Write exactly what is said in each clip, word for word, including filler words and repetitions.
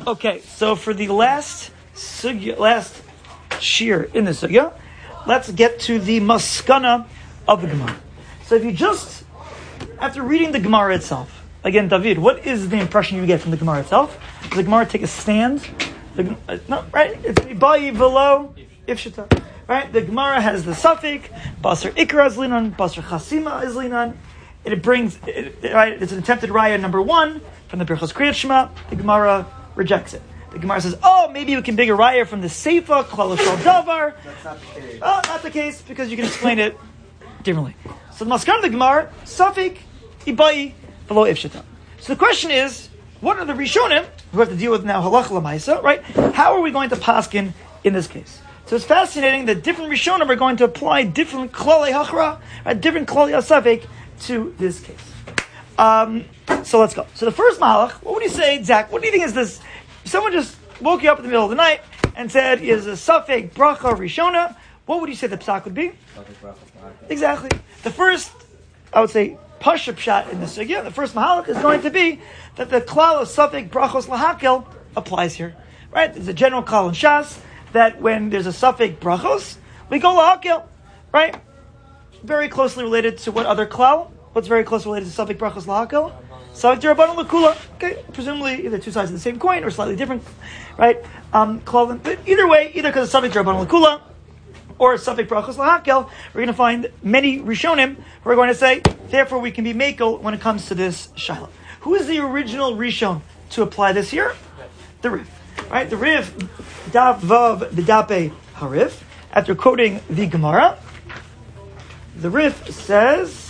Okay, so for the last sugya, last shir in the sugya, let's get to the maskana of the Gemara. So if you just, after reading the Gemara itself, again, David, what is the impression you get from the Gemara itself? Does the Gemara take a stand? The, uh, no, right? It's ibayi velo ifshita. Right? The Gemara has the suffix, basar ikra is linan, basar chasima is linan. It brings, it, right? It's an attempted raya number one from the Birchos Kriyat Shema. The Gemara rejects it. The Gemara says, oh, maybe we can big a raya from the Seifa, Klal Shal Davar. That's not the case. Oh, not the case, because you can explain it differently. So the Maskana of the Gemara, Safik, Ibai, Velo Ifshita. So the question is, what are the Rishonim, who have to deal with now Halach Lamaisa, right? How are we going to paskin in this case? So it's fascinating that different Rishonim are going to apply different Klalei Hachra, right, different Klalei Asafik to this case. Um, so let's go. So the first Mahalach, what would you say, Zach? What do you think is this? Someone just woke you up in the middle of the night and said, he has a Safek Bracha Rishona. What would you say the psak would be? Exactly. The first, I would say, Pashup shot in the sugya, the first Mahalach is going to be that the klal of Safek Brachos Lahakel applies here. Right? There's a general klal in Shas that when there's a Safek Brachos, we go Lahakel. Right? Very closely related to what other klal? What's very closely related to Safek Brachos Lahakel? Safek D'Rabbanan L'Kula. Okay, presumably either two sides of the same coin or slightly different, right? Um, klal, but either way, either because of Safek D'Rabbanan L'Kula or Safek Brachos Lahakel, we're going to find many Rishonim who are going to say, therefore we can be makel when it comes to this Shaila. Who is the original Rishon to apply this here? The Rif. Right? The Rif, Dav Vav B'Dape Harif, after quoting the Gemara, the Rif says,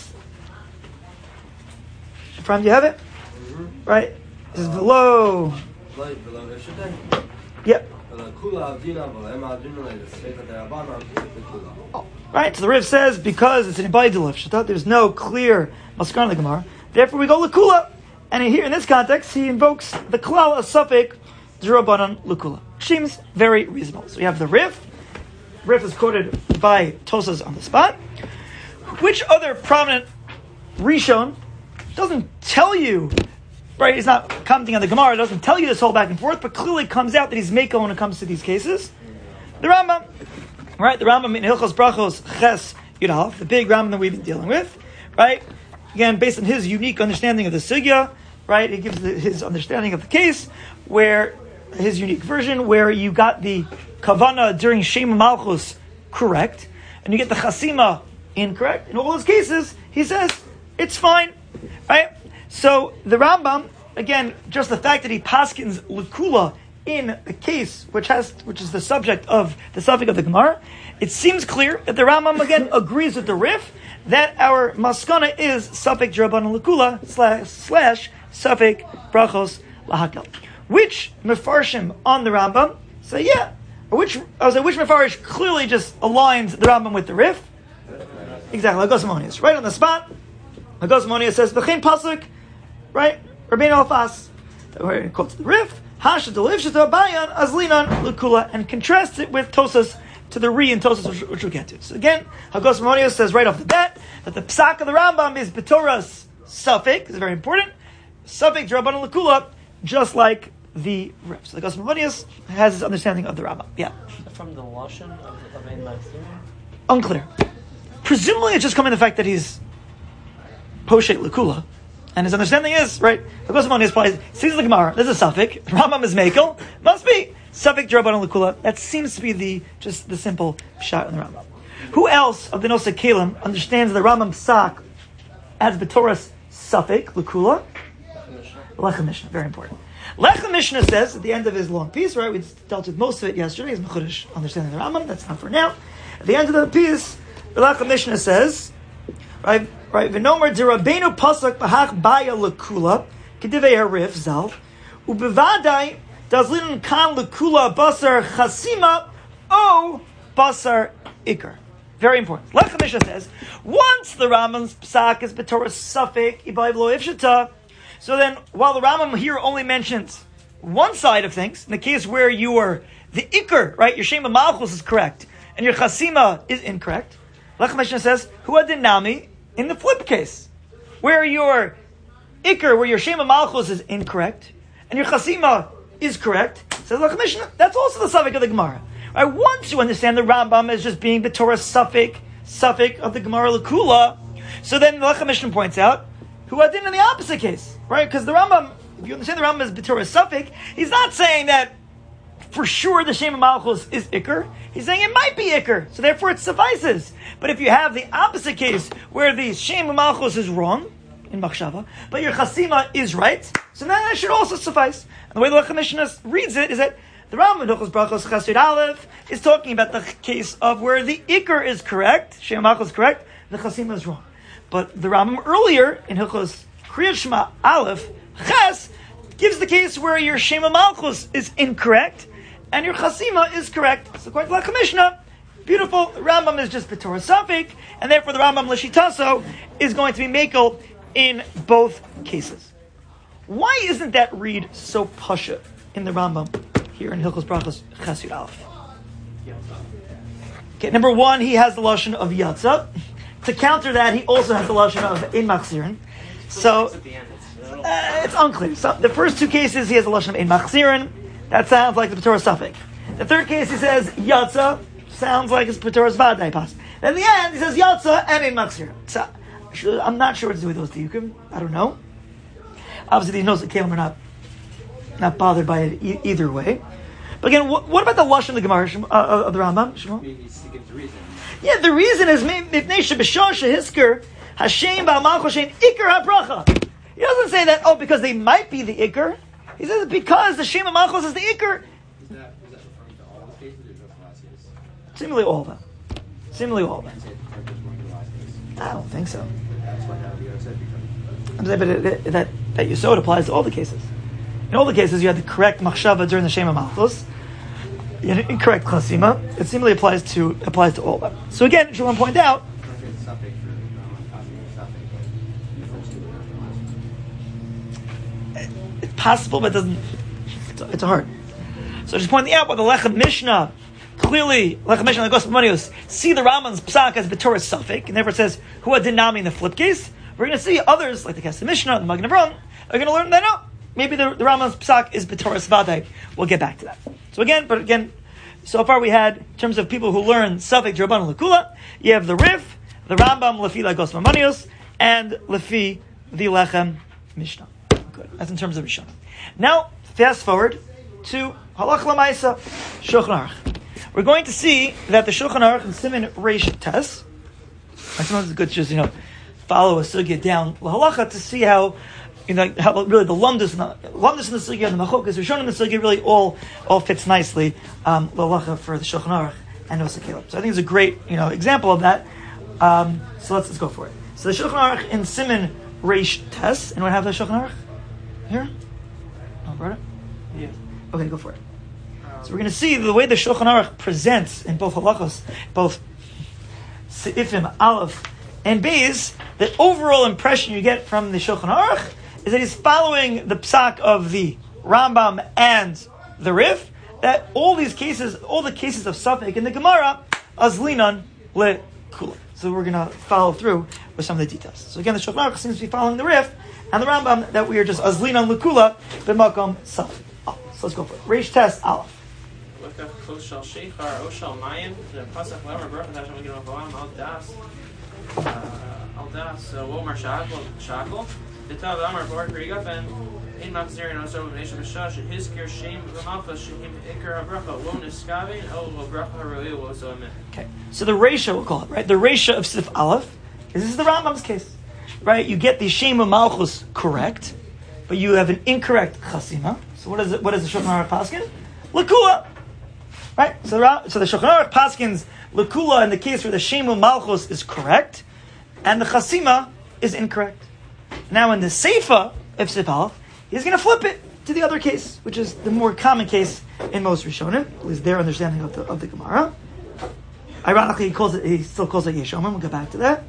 from you have it? Mm-hmm. Right? It says below. Yep. Oh, right, so the Riv says because it's an Ibaydilif, there's no clear Maskana of the Gemara. Therefore, we go L'Kula. And here in this context, he invokes the Klal of Safek D'Rabbanan L'Kula. Seems very reasonable. So we have the Riv. Riv is quoted by Tosas on the spot. Which other prominent Rishon doesn't tell you, right? He's not commenting on the Gemara. Doesn't tell you this whole back and forth, but clearly comes out that he's Mekel when it comes to these cases. The Rambam, right? The Rambam in Hilchos Brachos Ches Yudalef, the big Rambam that we've been dealing with, right? Again, based on his unique understanding of the sugya, right? He gives the, his understanding of the case, where his unique version, where you got the kavana during Shema Malchus correct, and you get the chasima incorrect. In all those cases, he says it's fine. Right? So the Rambam, again, just the fact that he paskins L'Kula in a case which has, which is the subject of the subject of the Gemara, it seems clear that the Rambam again agrees with the Rif that our maskana is Safek D'Rabbanan L'Kula slash, slash Safek Brachos Lahakel. Which mefarshim on the Rambam say yeah, or which I was like, which mefarish clearly just aligns the Rambam with the Rif? Exactly, Agos Amonius, right on the spot. Agos Amonius says, "V'chein pasuk," right? Rabbeinu Alfas, where he quotes the Rif, "Hasha delivshata bayan azlinan l'kula," and contrasts it with Tosas to the Re and Tosas, which, which we'll get to. So again, Agos Amonius says right off the bat that the psak of the Rambam is b'toras Safek. It's very important. Safek D'Rabbanan L'Kula, just like the Rif. So Agos Amonius has his understanding of the Rambam. Yeah. From the Lashon of of Ein Ma'aseh? Unclear. Presumably, it's just coming the fact that he's Poshet L'Kula, and his understanding is, right, Agos Amonius applies, sees the Gemara, there's a Safek, Rambam is Mekel, must be Safek D'Rabbanan L'Kula. That seems to be the, just the simple shot in the Rambam. Who else of the Nosei Kelim understands the Rambam Psak as B'toras Safek L'Kula? Lechem Mishnah, very important. Lechem Mishnah says, at the end of his long piece, right, we dealt with most of it yesterday, his Mechudesh understanding the Rambam, that's not for now. At the end of the piece, the Lechem Mishnah says, right, right, V'nomer d'Rabbeinu pasuk b'hach baya l'kula k'divei harif zal u'bevadai dazlin kan l'kula basar chasima o basar ikar. Very important. Lechem Mishnah says, once the Rambam's psak is b'toras Safek ibai v'lo ifshata, so then while the Rambam here only mentions one side of things, in the case where you are the ikar, right, your shema malchus is correct and your chasima is incorrect, Lechem Mishnah says, hu adinami, in the flip case, where your ikar, where your shema malchus is incorrect, and your chasima is correct. Says Lech Mishnah, that's also the suffix of the Gemara. Right? Once you understand the Rambam as just being the Torah suffix, suffix of the Gemara Lakula, so then the Lech Mishnah points out, who had in the opposite case, right? Because the Rambam, if you understand the Rambam as the Torah suffix, he's not saying that for sure the Shem Malchus is Iker. He's saying it might be Iker, so therefore it suffices. But if you have the opposite case, where the Shem Malchus is wrong, in Machshava, but your Chasima is right, so then that should also suffice. And the way the Lech Mishnah reads it is that the Rambam, Hilchos Brachos Chassid Aleph, is talking about the case of where the Iker is correct, Shem Malchus is correct, the Chasima is wrong. But the Rambam earlier, in Hilchos Kriyat Shema Aleph, Ches, gives the case where your Shem Malchus is incorrect, and your Chasima is correct. So according to Lech Mishnah, beautiful, the Rambam is just B'Torah Safik, and therefore the Rambam L'Shitaso is going to be Mekel in both cases. Why isn't that read so pasha in the Rambam here in Hilchos Brachos Chassid Aleph? Okay, number one, he has the lashon of Yatza. To counter that, he also has the lashon of Ein Machzirin. So uh, it's unclear. So the first two cases, he has the lashon of Ein Machzirin. That sounds like the B'Torah Safik. The third case, he says Yatza. Sounds like it's B'Torah Vadai Pas. Then the end, he says Yatza and Ein Machzirin. So I'm not sure what to do with those diukim. I don't know. Obviously, these notes that Kalim are not not bothered by it e- either way. But again, what, what about the lashon of the Gemara uh, of the Rambam? Shmuel? The reason. Yeah, the reason is Mipnei Shebishon Shehisker Hashem Ba'Malchus Shein Iker HaBracha. He doesn't say that oh because they might be the Iker. He says because the Shem Malchus is the Iker. Is that, is that referring to all the cases or just the last case? Seemingly all of them. Seemingly all of them. Is it just referring to the last case? I don't think so. That's what that video said because. I'm saying, but it, it, that that Yesod applies to all the cases. In all the cases, you had the correct machshava during the Shem Malchus. You had an incorrect chasima. It seemingly applies to applies to all of them. So again, I want to point out. It's possible, but it doesn't. It's, it's hard. So just pointing out what the Lechem Mishnah clearly, Lechem Mishnah Legos Manios, see the Rambam's psak as B'Torah Safik, and therefore it says who had dinami in the flip case. We're going to see others like the Kesef Mishnah, the Magen Avraham, are going to learn that no, maybe the, the Rambam's psak is B'Torah Svadai. We'll get back to that. So again, but again, so far we had in terms of people who learn Safik Draban Lekula, you have the Rif, the Rambam Lefi Legos Manios, and Lefi the Lechem Mishnah. Good. That's in terms of Rishon. Now, fast forward to Halach Lamaisa, Shulchan Aruch. We're going to see that the Shulchan Aruch and Siman Reish Tes. Sometimes it's good to just, you know, follow a sugya down lahalacha to see how, you know, how really the lumdus and the lumdus in the sugya and the machokas Rishon in the sugya really all all fits nicely um, lahalacha for the Shulchan Aruch and Nosei Kaleb. So I think it's a great, you know, example of that. Um, so let's let's go for it. So the Shulchan Aruch in Siman Reish Tes, and what have the Shulchan Aruch here? Oh, brought it? Yeah. Okay, go for it. So we're going to see the way the Shulchan Aruch presents in both halachos, both Seifim, Aleph, and Beis, the overall impression you get from the Shulchan Aruch is that he's following the psak of the Rambam and the Rif, that all these cases, all the cases of Safek in the Gemara, azlinan lekula. So we're going to follow through with some of the details. So again, the Shulchan Aruch seems to be following the Rif and the Rambam, that we are just azlinan lekula b'makom Safek. Oh, so let's go for it. Reish Tes Aleph. Oshal Sheikhar, Oshal Mayim, the Pasach Lemer, Baruch Hashem, Megillah Kolam, Al Das, Al Das, Womar Shackle, Shackle, the Tav Amar, Baruch Rigafen, In Machzirin, Oso, Nesha Bishash, Hiskir, Shem, Ramalfa, Shehim, Iker, Habracha, Lo Niskavi, O, Bracha, Haruil, Oso, Amen. Okay, so the ratio, we'll call it, right? The ratio of Sif Aleph, this is the Rambam's case, right? You get the Shem Malchus correct, but you have an incorrect Chasima. So what is it? What is the Shulchan Aruch Paskin? Lakula. Right? So the, so the Shulchan Aruch Paskins Lakula in the case where the Shemu Malchus is correct, and the Chasima is incorrect. Now in the Seifa of Sif Aleph, he's going to flip it to the other case, which is the more common case in most Rishonim, at least their understanding of the of the Gemara. Ironically, he calls it, he still calls it Yeshomim. We'll get back to that.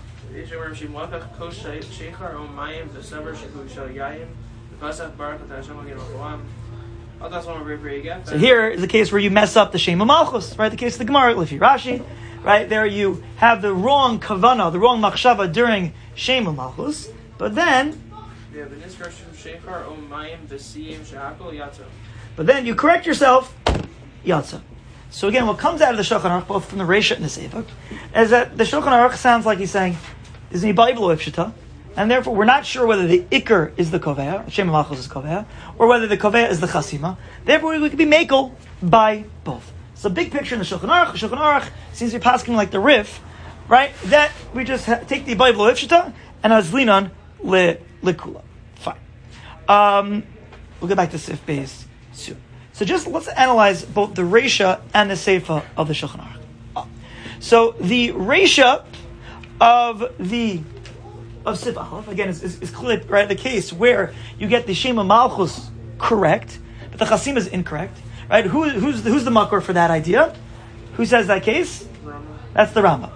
So here is the case where you mess up the Shema Malchus, right? The case of the Gemara, Lefi Rashi, right? There you have the wrong kavana, the wrong machshava during Shema Malchus, but then But then you correct yourself, yatsa. So again, what comes out of the Shulchan Aruch, both from the Reisha and the Seifah, is that the Shulchan Aruch sounds like he's saying, "There's a Bible Ifshita," and therefore we're not sure whether the Iker is the Kovea, Shem Malchus is Kovea, or whether the Kovea is the Chasima. Therefore, we could be makel by both. So, big picture in the Shulchan Aruch. The Shulchan Aruch seems to be passing like the Rif, right? That we just ha- take the Bible Ifshita and azlinan le lekula. Fine. Um, we'll get back to Sif Beis soon. So just let's analyze both the Reisha and the Seifa of the Shulchan Aruch. So the Reisha of the of Sif Aleph, again, is, is, is clearly right, the case where you get the Shema Malchus correct, but the Chasim is incorrect. Right? Who, who's, the, who's the makor for that idea? Who says that case? Rama. That's the Rama.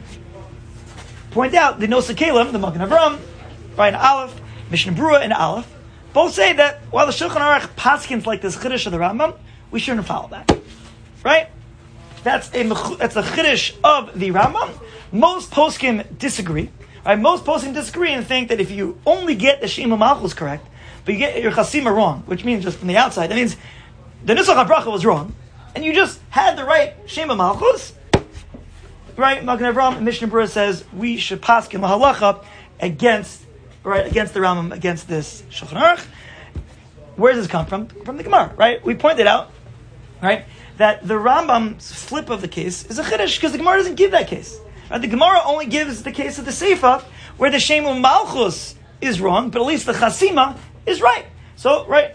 Point out the Nosei Kalim, the Magen Avram, right, in Aleph, Mishnah Berurah in Aleph, both say that while the Shulchan Aruch paskins like this chiddush of the Rambam, we shouldn't follow that. Right? That's a that's a chiddush of the Rambam. Most poskim disagree. Right? Most poskim disagree and think that if you only get the Shema Malchus correct, but you get your Chasima wrong, which means just from the outside, that means the Nusach HaBracha was wrong, and you just had the right Shema Malchus, right? Magen Avram and Mishnah Berurah says we should paskin lahalacha against, right, against the Rambam, against this Shulchan Aruch. Where does this come from? From the Gemara, right? We pointed out, right, that the Rambam's flip of the case is a chiddush because the Gemara doesn't give that case. Right? The Gemara only gives the case of the Seifa where the Shema Malchus is wrong, but at least the Chasima is right. So, right.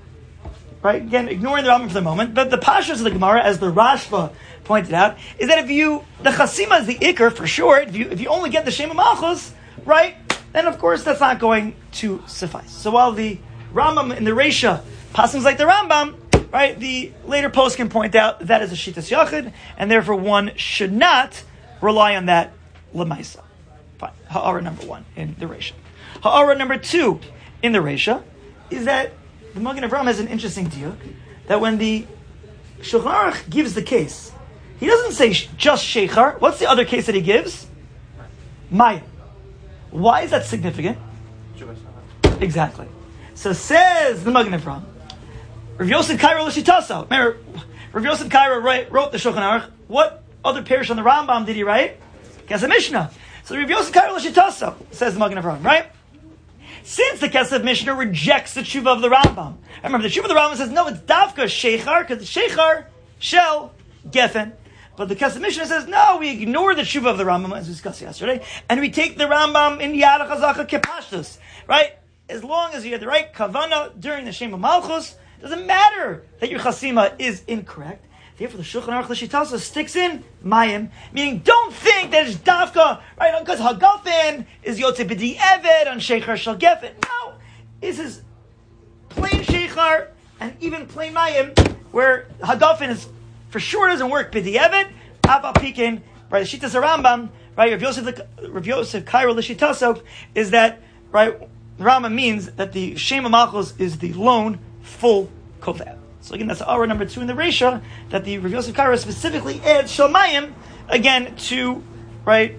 Right, again, ignoring the Rambam for the moment, but the pashas of the Gemara, as the Rashba pointed out, is that if you, the Chasima is the Iker for sure, if you if you only get the Shema Malchus, right, then of course that's not going to suffice. So while the Rambam in the Reisha passes like the Rambam, right, the later post can point out that is a Shitas Yachid, and therefore one should not rely on that Lemaisa. Fine, Ha'ara number one in the Reisha. Ha'ara number two in the Reisha is that the Magen Avram has an interesting deal that when the Shulchan Aruch gives the case, he doesn't say just Sheikhar. What's the other case that he gives? Maya. Why is that significant? Exactly. So says the Magen Avram, Rav Yosef Kairo L'Shitaso. Remember, Rav Yosef Kairo wrote, wrote the Shulchan Aruch. What other parish on the Rambam did he write? Kesef Mishnah. So Rav Yosef Kairo L'Shitaso, says the Magen Avram, right? Since the Kesef Mishnah rejects the tshuva of the Rambam. Remember, the tshuva of the Rambam says, no, it's Davka Sheikhar, because the Sheikhar, Shel, Geffen. But the Kesef Mishnah says, no, we ignore the tshuva of the Rambam, as we discussed yesterday, and we take the Rambam in Yad HaChazaka Kepashtus, right? As long as you have the right Kavana during the Shema Malchus, it doesn't matter that your Chasima is incorrect. Therefore, the Shulchan Aruch L'Shitasa sticks in Mayim, meaning don't think that it's Davka, right? Because Hagafen is Yotze B'di Eved on Sheikhar Shel Geffen. No, this is plain Sheikhar and even plain Mayim, where Hagafen is for sure doesn't work B'di Eved. Ava Pikin, right? The Shitas Rambam, right? Rav Yosef, Rav Yosef Kairo L'Shitasa is that, right? The Rambam means that the Shema Malchus is the lone full Koveh. So again, that's our number two in the Reisha, that the Rav Yosef Kairo specifically adds Shalmayim, again, to, right,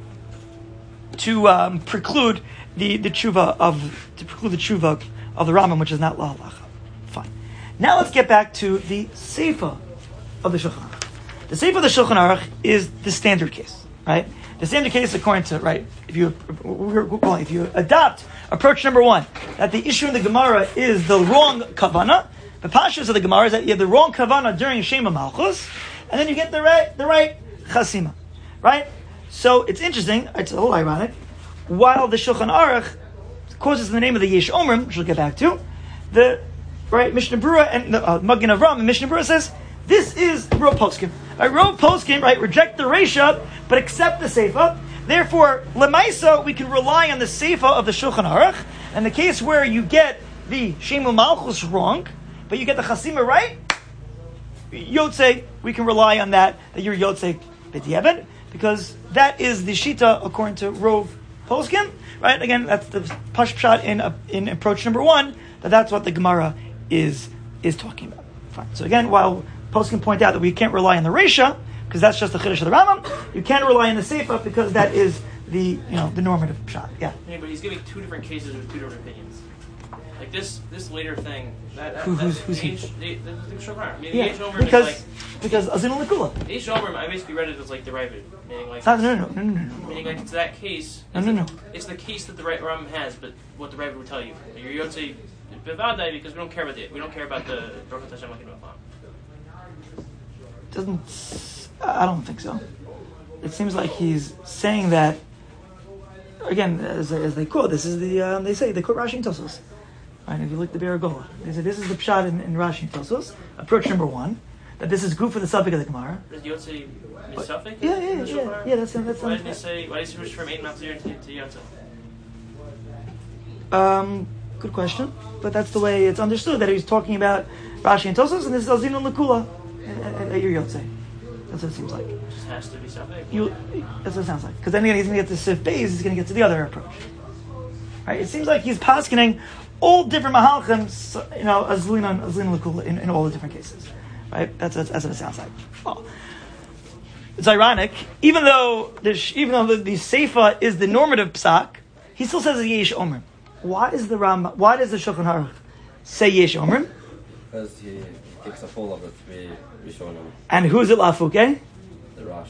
to um, preclude the, the tshuva of, to preclude the tshuva of the Rambam, which is not La Halacha. Fine. Now let's get back to the Seifa of the Shulchan Aruch. The Seifa of the Shulchan Aruch is the standard case, right? The standard case, according to, right, if you, if you adopt approach number one, that the issue in the Gemara is the wrong Kavanah, the pashas of the Gemara is that you have the wrong kavanah during Shema Malchus, and then you get the right, the right chasima, right? So it's interesting. It's a little ironic. While the Shulchan Aruch causes the name of the Yesh Omrim, which we'll get back to, the right Mishnah Berurah and the uh, Magen Avram and Mishnah Berurah says this is Rov Poskim. Right, Rov Poskim, right, reject the Reisha but accept the Seifa. Therefore, Lemaisa, we can rely on the Seifa of the Shulchan Aruch. And the case where you get the Shema Malchus wrong, but you get the Chasima right, Yotze, we can rely on that, that you're Yotze B'diavad, because that is the Shita according to Rov Poskim, right? Again, that's the Pash Pshat in, uh, in approach number one, that that's what the Gemara is is talking about. Fine. So again, while Poskim point out that we can't rely on the Reisha, because that's just the Chiddush of the Rambam, you can rely on the Seifa because that is the, you know, the normative Pshat. Yeah. Yeah, but he's giving two different cases with two different opinions. Like this, this later thing. That, that, Who- who's- that, who's he? H- the, the, the Shulchan Aruch. I mean, Yeah, the H. Omer because is like because Azin Lakula. the H. Omer. I basically read it as like the Ravid, meaning like No, no, no, no, no, no. meaning like it's that case. No, it's no, the, no. It's the case that the right Ram has, but what the Ravid would tell you. You're Yotze Bevadai because we don't care about the we don't care about the Baruch Hashem Lakim B'Chlam. Doesn't. I don't think so. It seems like he's saying that. Again, as, as they quote, this is the um, they say they quote Rashi and Tosos. Right? If you look at the Beragola, they say this is the pshat in, in Rashi and Tosos. Approach number one, that this is good for the subject of the Gemara. Does Yotze Misafik? Yeah, yeah, yeah, yeah. That's that's. Why did they say? Why did he switch from eight Machzir to, to Yotze? Um, good question, but that's the way it's understood that he's talking about Rashi and Tosos, and this is Azin and Lakula at your Yotze. That's what it seems like. It just has to be Safik. You, that's what it sounds like. Because then he's going to get to Sif Beis, he's going to get to the other approach. Right? It seems like he's paskening all different mahalchim, you know, Azlin and Azlin Lakula in, in all the different cases. Right? That's, that's, that's what it sounds like. Oh. It's ironic, even though the, even though the, the Seifa is the normative psak, he still says Yesh Omer. Why is the Ram? Why does the Shulchan Aruch say Yesh Omer? Because he, he takes a full of the three Rishonim, And who's it Lafuke? the Rosh.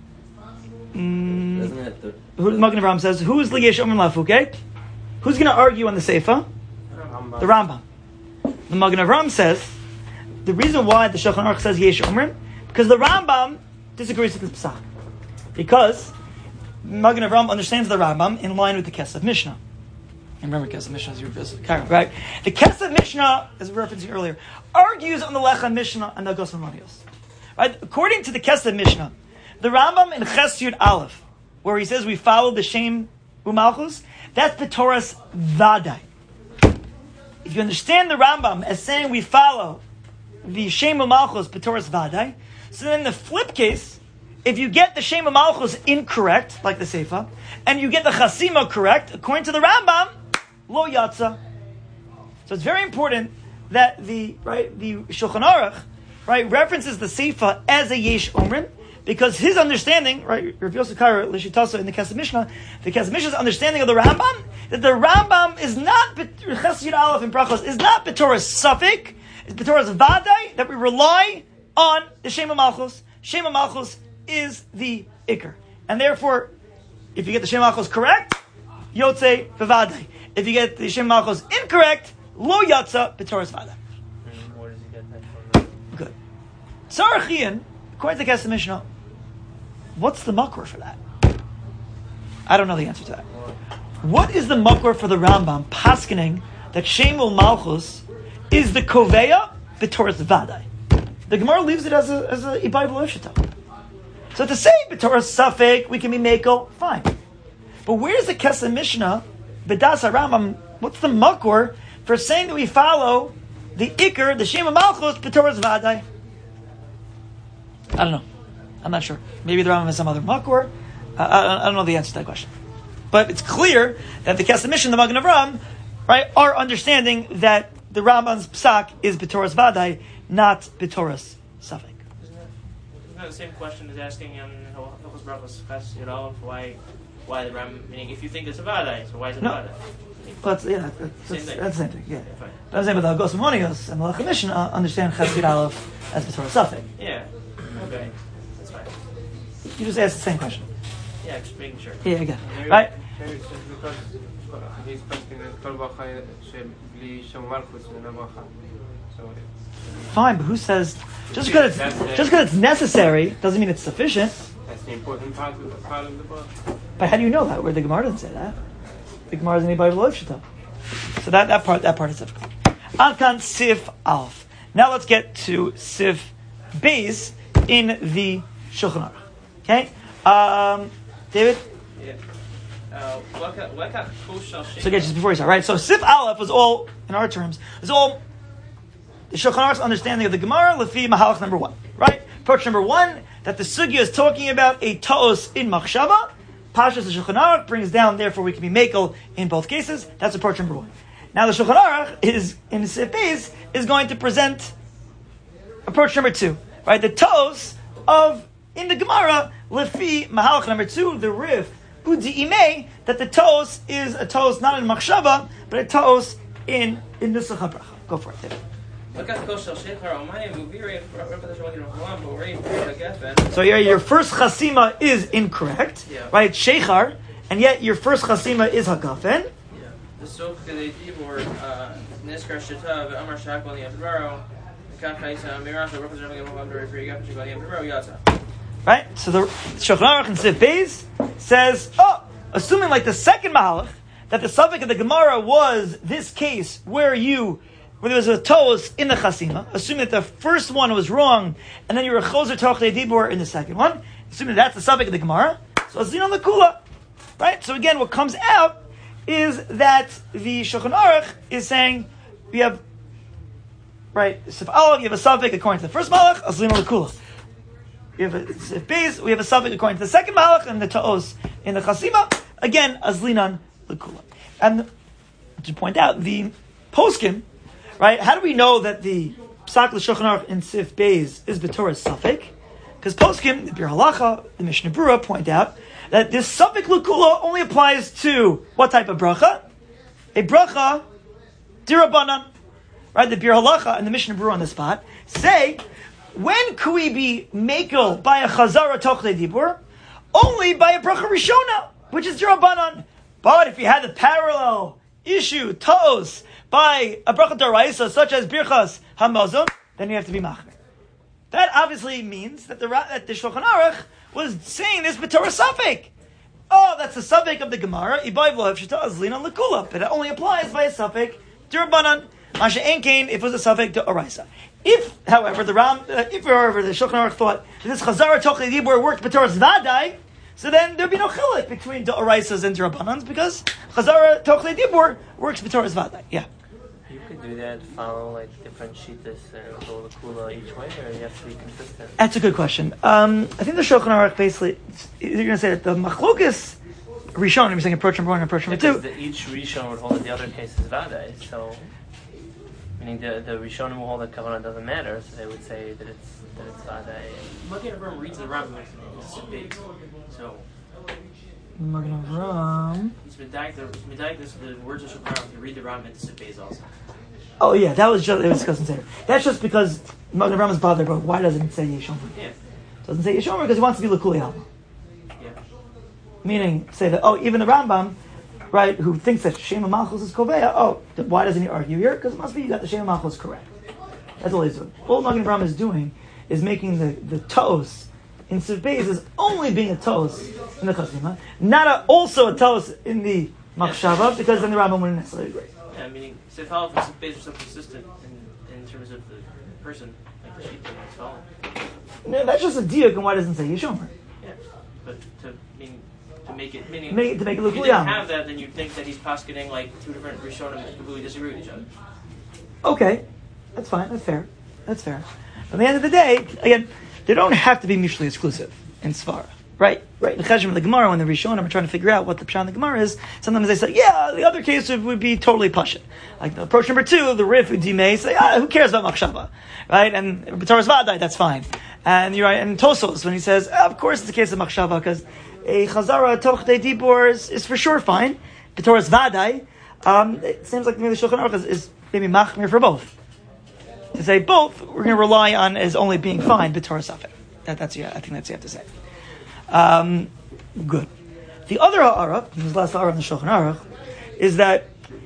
Mm, Isn't it? The, who the Magen Avraham says? Who is the Yesh Omer Lafuke? Who's going to argue on the Seifa? The Rambam. The Magen Avraham says the reason why the Shulchan Aruch says Yesh Omer because the Rambam disagrees with this psak. Because Magen Avraham understands the Rambam in line with the Kesef Mishnah. And remember, Kesef Mishnah is your right? The Kesef Mishnah, as we were referencing earlier, argues on the Lechem Mishnah and the Agos Mamonios. Right? According to the Kesef Mishnah, the Rambam in Ches Yud Aleph, where he says we follow the Shem Umalchus, that's B'Torah's Vadai. If you understand the Rambam as saying we follow the Shem Umalchus B'Torah's Vadai, so then the flip case, if you get the Shem Umalchus incorrect, like the Seifa, and you get the Chasima correct, according to the Rambam, Lo Yatza. So it's very important that the right the Shulchan Aruch right references the Seifa as a Yesh Omrim, because his understanding, right, Rav Yosef Karo Lishitasa in the Kesef Mishnah, the Kesef Mishnah's understanding of the Rambam, that the Rambam is not Ches Yud Aleph in Brachos is not B'Torah's Safik, it's B'Torah's Vadai, that we rely on the Shem Malchus. Shem Malchus is the Iker, and therefore, if you get the Shem Malchus correct, Yotze V'Vadai. If you get the Shem Malchus incorrect, Lo Yatza B'Torah's Vadai. Where does he get that from? Good. Tzarachian, according to the Kesef Mishnah, what's the makor for that? I don't know the answer to that. What is the makor for the Rambam paskening that Shemul Malchus is the koveya b'Torah's Vadai? The Gemara leaves it as a as a Ibay V'Loshita. So to say b'Torah's Safek, we can be Mako, fine. But where's the Kesef Mishnah, b'Das Rambam, what's the makor for saying that we follow the Iker, the Shemul Malchus b'Torah's Vadai? I don't know. I'm not sure. Maybe the Rambam has some other makor. Uh, I, I don't know the answer to that question. But it's clear that the Kesef Mishnah, the Magen Avraham, right, are understanding that the Rambam's psak is B'Torah's Vadai, not B'Torah's Safek. Isn't that the same question as asking in Hilchos Brachos Ches Yud Aleph why why the Ram? Meaning, if you think it's a Vadai, so why is it No. Vadai? But yeah, that's, Same that's, thing. that's the same thing. Yeah. Fine. But I'm saying, but the Agos Mamonios and the Lechem Mishnah understand Ches Yud Aleph as B'Torah's Safek. Yeah. Okay. That's fine. You just asked the same question. Yeah, just making sure. Yeah, again, Maybe- right? maybe it's just because he's posting the Kol Bracha שבלי שם מלכוס מן הברכה. So Fine, but who says just because That's it's the- just because it's necessary doesn't mean it's sufficient? that's the important part of the, part of the bracha. But how do you know that? Where the Gemara doesn't say that. The Gemara is anybody below Shita. So that, that part that part is difficult. Ankan Sif Alf. Now let's get to Sif Beis in the Shulchan Aruch. Okay, um, David. Yeah. Uh, Lekach- Lekach Kol Shel So again, just before you start, right? So Sif Aleph was all, in our terms, was all the Shulchan Aruch's understanding of the Gemara, Lefi Mahalach number one, right? Approach number one, that the Sugya is talking about a Ta'os in Machshava. Pashas the Shulchan Aruch brings down, therefore we can be Mekel in both cases. That's approach number one. Now the Shulchan Aruch is, in Sif Beis, is going to present approach number two, right? The Ta'os of, in the Gemara, Lefi Mahalach number two, the Rif, Udi Imei, that the Ta'os is a Ta'os not in Machshava, but a Ta'os in in Nusach HaBracha. Go for it, David. So your, your first chasima is incorrect, yeah. right? Sheichar, and yet your first chasima is hagafen. Yeah. The soch kedei dibur niskar shitav amar shakol niyavdaro kafayisa mirasha representative of the referee gafshikol niyavdaro yata. Right. So the Shulchan Aruch in Sif Beis says, oh, assuming like the second mahalach that the suffix of the Gemara was this case where you. Where there was a toes in the chasima, assuming that the first one was wrong, and then you were choser tochdei dibur in the second one, assuming that's the suffix of the Gemara, so azin on the kula, right? So again, what comes out is that the Shulchan Aruch is saying we have right sif aleph, you have a suffix according to the first malach, azin on the kula. We have a sif beis, we have a suffix according to the second malach, and the toes in the chasima, again azlinan the kula. And to point out the poskim. Right? How do we know that the Psak l'Shulchan Aruch in Sif Beis is B'Torah Safek? Because Poskim, the Bir Halacha, the Mishnah Berurah point out that this Safek l'Kula only applies to what type of bracha? A bracha d'Rabbanan. Right? The Bir Halacha and the Mishnah Berurah on the spot say, when could we be makel by a Chazara Tochdei Dibur? Only by a bracha Rishona, which is d'Rabbanan. But if you had the parallel issue, Ta'os, by a bracha d'oraisa such as birchas hamazon, then you have to be machmer. That obviously means that the that the Shulchan Aruch was saying this b'torah safek. Oh, that's the safek of the Gemara. Ibay v'lo hafshita azlina l'kula, but it only applies by a safek d'Rabbanan. Masha ein kain if it was a safek d'oraisa. If, however, the Ram, uh, if however the Shulchan Aruch thought that this chazara tochdei dibur worked b'torah zvadai, so then there'd be no chilik between d'oraisas and d'Rabbanans because chazara tochdei dibur works b'torah zvadai. Yeah. You could do that, follow like different shittas and go the kula each way, or you have to be consistent? That's a good question. Um, I think the Shulchan Aruch basically, you're going to say that the machlokas Rishon, you're saying approach number one and approach number yeah, two. The, each Rishon would hold that the other case is Vadai, so meaning the the Rishonim will hold that Kavanah doesn't matter, so they would say that it's that it's Vadai. Magen Avraham reads the Rambam in Sif Beis, so. Magen Avraham. He's medayik the medayik this the words of Shulchan Aruch to read the Rambam into Sif Beis also. Oh yeah, that was just it was discussed in Seder. That's just because Magen Avraham is bothered, but why doesn't it say Yeshomer? Yeah. It doesn't say Yeshomer because he wants to be L'Kuli Alma. Yeah. Meaning, say that oh, even the Rambam, right, who thinks that Shema Malchus is Koveya, oh, why doesn't he argue here? Because it must be you got the Shema Malchus correct. That's all he's doing. All Magen Avraham is doing is making the the toos in Sif Beis is only being a toos in the Chasima, not a, also a toos in the Machshava, because then the Rambam wouldn't necessarily agree. Yeah, meaning Sif Aleph and Sif Beis are so consistent in, in terms of the person, like the sheep that's following. No, that's just a diuk, and why doesn't it say Yeshomer? Yeah, but to mean to make it meaning Make it- to make it look if you didn't Liyam. have that, then you'd think that he's posketing like two different Rishonim that completely disagree with each other. Okay, that's fine. That's fair. That's fair. But at the end of the day, again, they don't have to be mutually exclusive in Svara, right? Right. The Cheshire of the Gemara, when the Rishonim are trying to figure out what the Pshat in the Gemara is, sometimes they say, yeah, the other case would, would be totally Pashit. Like the approach number two, the Rif Udimei, say, ah, who cares about Machshava, right? And B'Torah Zvadai, that's fine. And you're right. And Tosos, when he says, ah, of course, it's a case of Machshava because a Chazara Tochdei Dibur is, is for sure fine. B'Torah Zvadai, um, it seems like maybe the Shulchan Aruch is, is maybe machmir for both. To say both, we're going to rely on as only being fine, b'torah safek. That, that's yeah, I think that's what you have to say. Um, good. The other ha'ara, this last ha'ara in the Shulchan Aruch, is that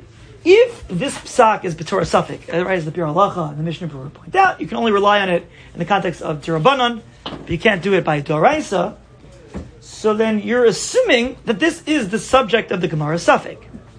if this psak is b'torah safek, right, as the Bir Halacha and the Mishnah Berurah point out, you can only rely on it in the context of d'Rabbanan, but you can't do it by d'oraisa. So then you're assuming that this is the subject of the Gemara safek.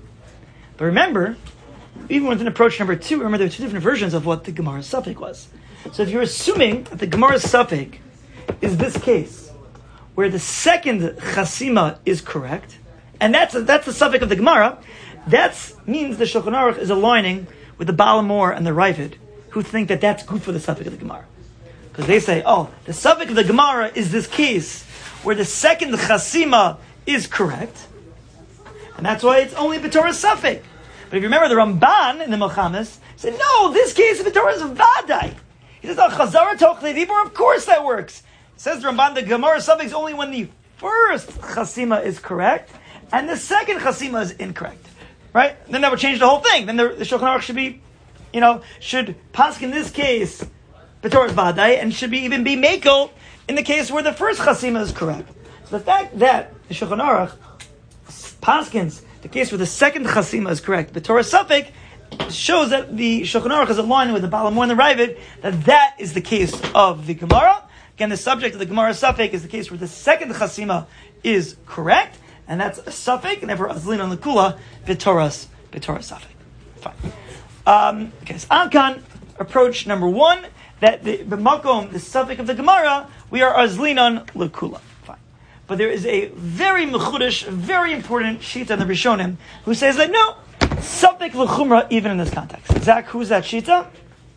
But remember, even within approach number two, remember there are two different versions of what the Gemara's suffix was. So if you're assuming that the Gemara's suffix is this case, where the second chasima is correct, and that's a, that's the suffix of the Gemara, that means the Shulchan Aruch is aligning with the Baal HaMor and the Ravid, who think that that's good for the suffix of the Gemara. Because they say, oh, the suffix of the Gemara is this case, where the second chasima is correct, and that's why it's only b'torah safek. But if you remember the Ramban in the Milchamis said, no, this case of b'torah is vadai. He says, oh, chazara tochdei dibur, of course that works. Says the Ramban, the Gemara suffix only when the first chasima is correct, and the second chasima is incorrect. right? Then that would change the whole thing. Then the, the Shulchan Aruch should be, you know, should pass in this case b'toras vadai, and should be even be mekel in the case where the first chasima is correct. So the fact that the Shulchan Aruch paskins the case where the second chasima is correct, b'toras safek, shows that the Shulchan Aruch is aligned with the Baal HaMor and the Ravid, that that is the case of the Gemara. Again, the subject of the Gemara safek is the case where the second chasima is correct, and that's a safek, and therefore azlin on the kula b'toras b'toras safek. Fine. Um, okay, so Ankan, approach number one, that the b'makom, the safek of the Gemara, we are azlin on l'kula. Fine. But there is a very mechudesh, very important shita in the Rishonim who says that no, safek l'chumra even in this context. Zach, who's that shita?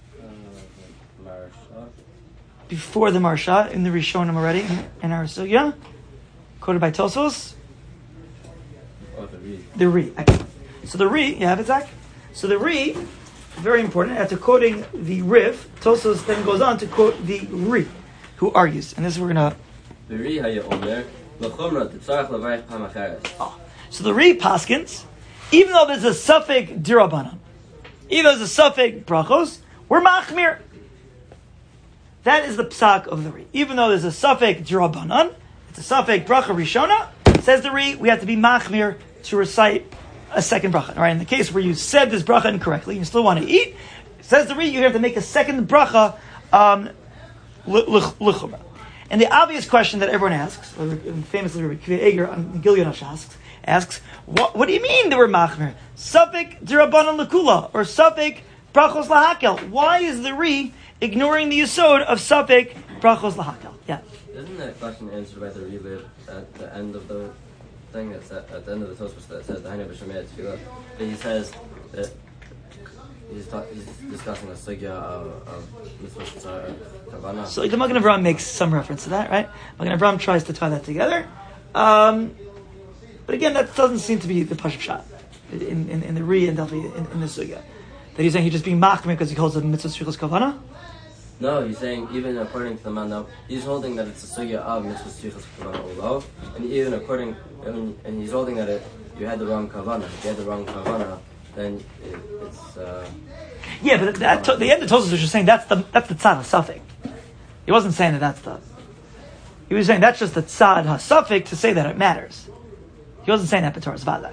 Before the Marsha, in the Rishonim already, in our Sugya, quoted by Tosfos. Oh, the Ri. The Ri. Excellent. So the Ri, you have it, Zach? So the Ri, very important, after quoting the Riv, Tosfos then goes on to quote the Ri, who argues. And this is we're going to... The Ri haya omer, l'chumra t'tzarech l'vayich pam acheres. Oh. So the Ri paskins, even though there's a suffix dirabanan, even though there's a suffix brachos, we're machmir. That is the psak of the Ri. Even though there's a suffix dirabanan, it's a suffix bracha rishona, says the Ri, we have to be machmir to recite a second bracha. All right, in the case where you said this bracha incorrectly, you still want to eat, says the Ri, you have to make a second bracha um, l'chumra. And the obvious question that everyone asks, or famously Rabbi Kiva Eger on Gilyon asks, asks, what, what do you mean they were machmir? Suffix dirabanan l'kula, or suffix brachos lahakel. Why is the Ri ignoring the yesod of suffix brachos lahakel? Yeah. Isn't that question answered by the Ri at the end of the thing? That's at, at the end of the Tosfos that says the Hainu b'Shemei Tefillah. But he says that he's, talk, he's discussing the sugya of, of mitzvah kavana. So the Magen Avraham makes some reference to that, right? Magen Avraham tries to tie that together. Um, but again, that doesn't seem to be the Pashup shot in, in, in the Ri and Delphi in, in the sugya. That he's saying he's just being machmir because he calls it mitzvah shvichos kavana. No, he's saying even according to the man, he's holding that it's a sugya of mitzvah shvichos kavana ulav, and even according, and, and he's holding that it, you had the wrong kavana. If you had the wrong kavana, then it, it's. Uh, yeah, but that, to, the end of Tosfos was just saying that's the that's the tzad hasafik. He wasn't saying that that's the. He was saying that's just the tzad hasafik to say that it matters. He wasn't saying that b'toras vadai.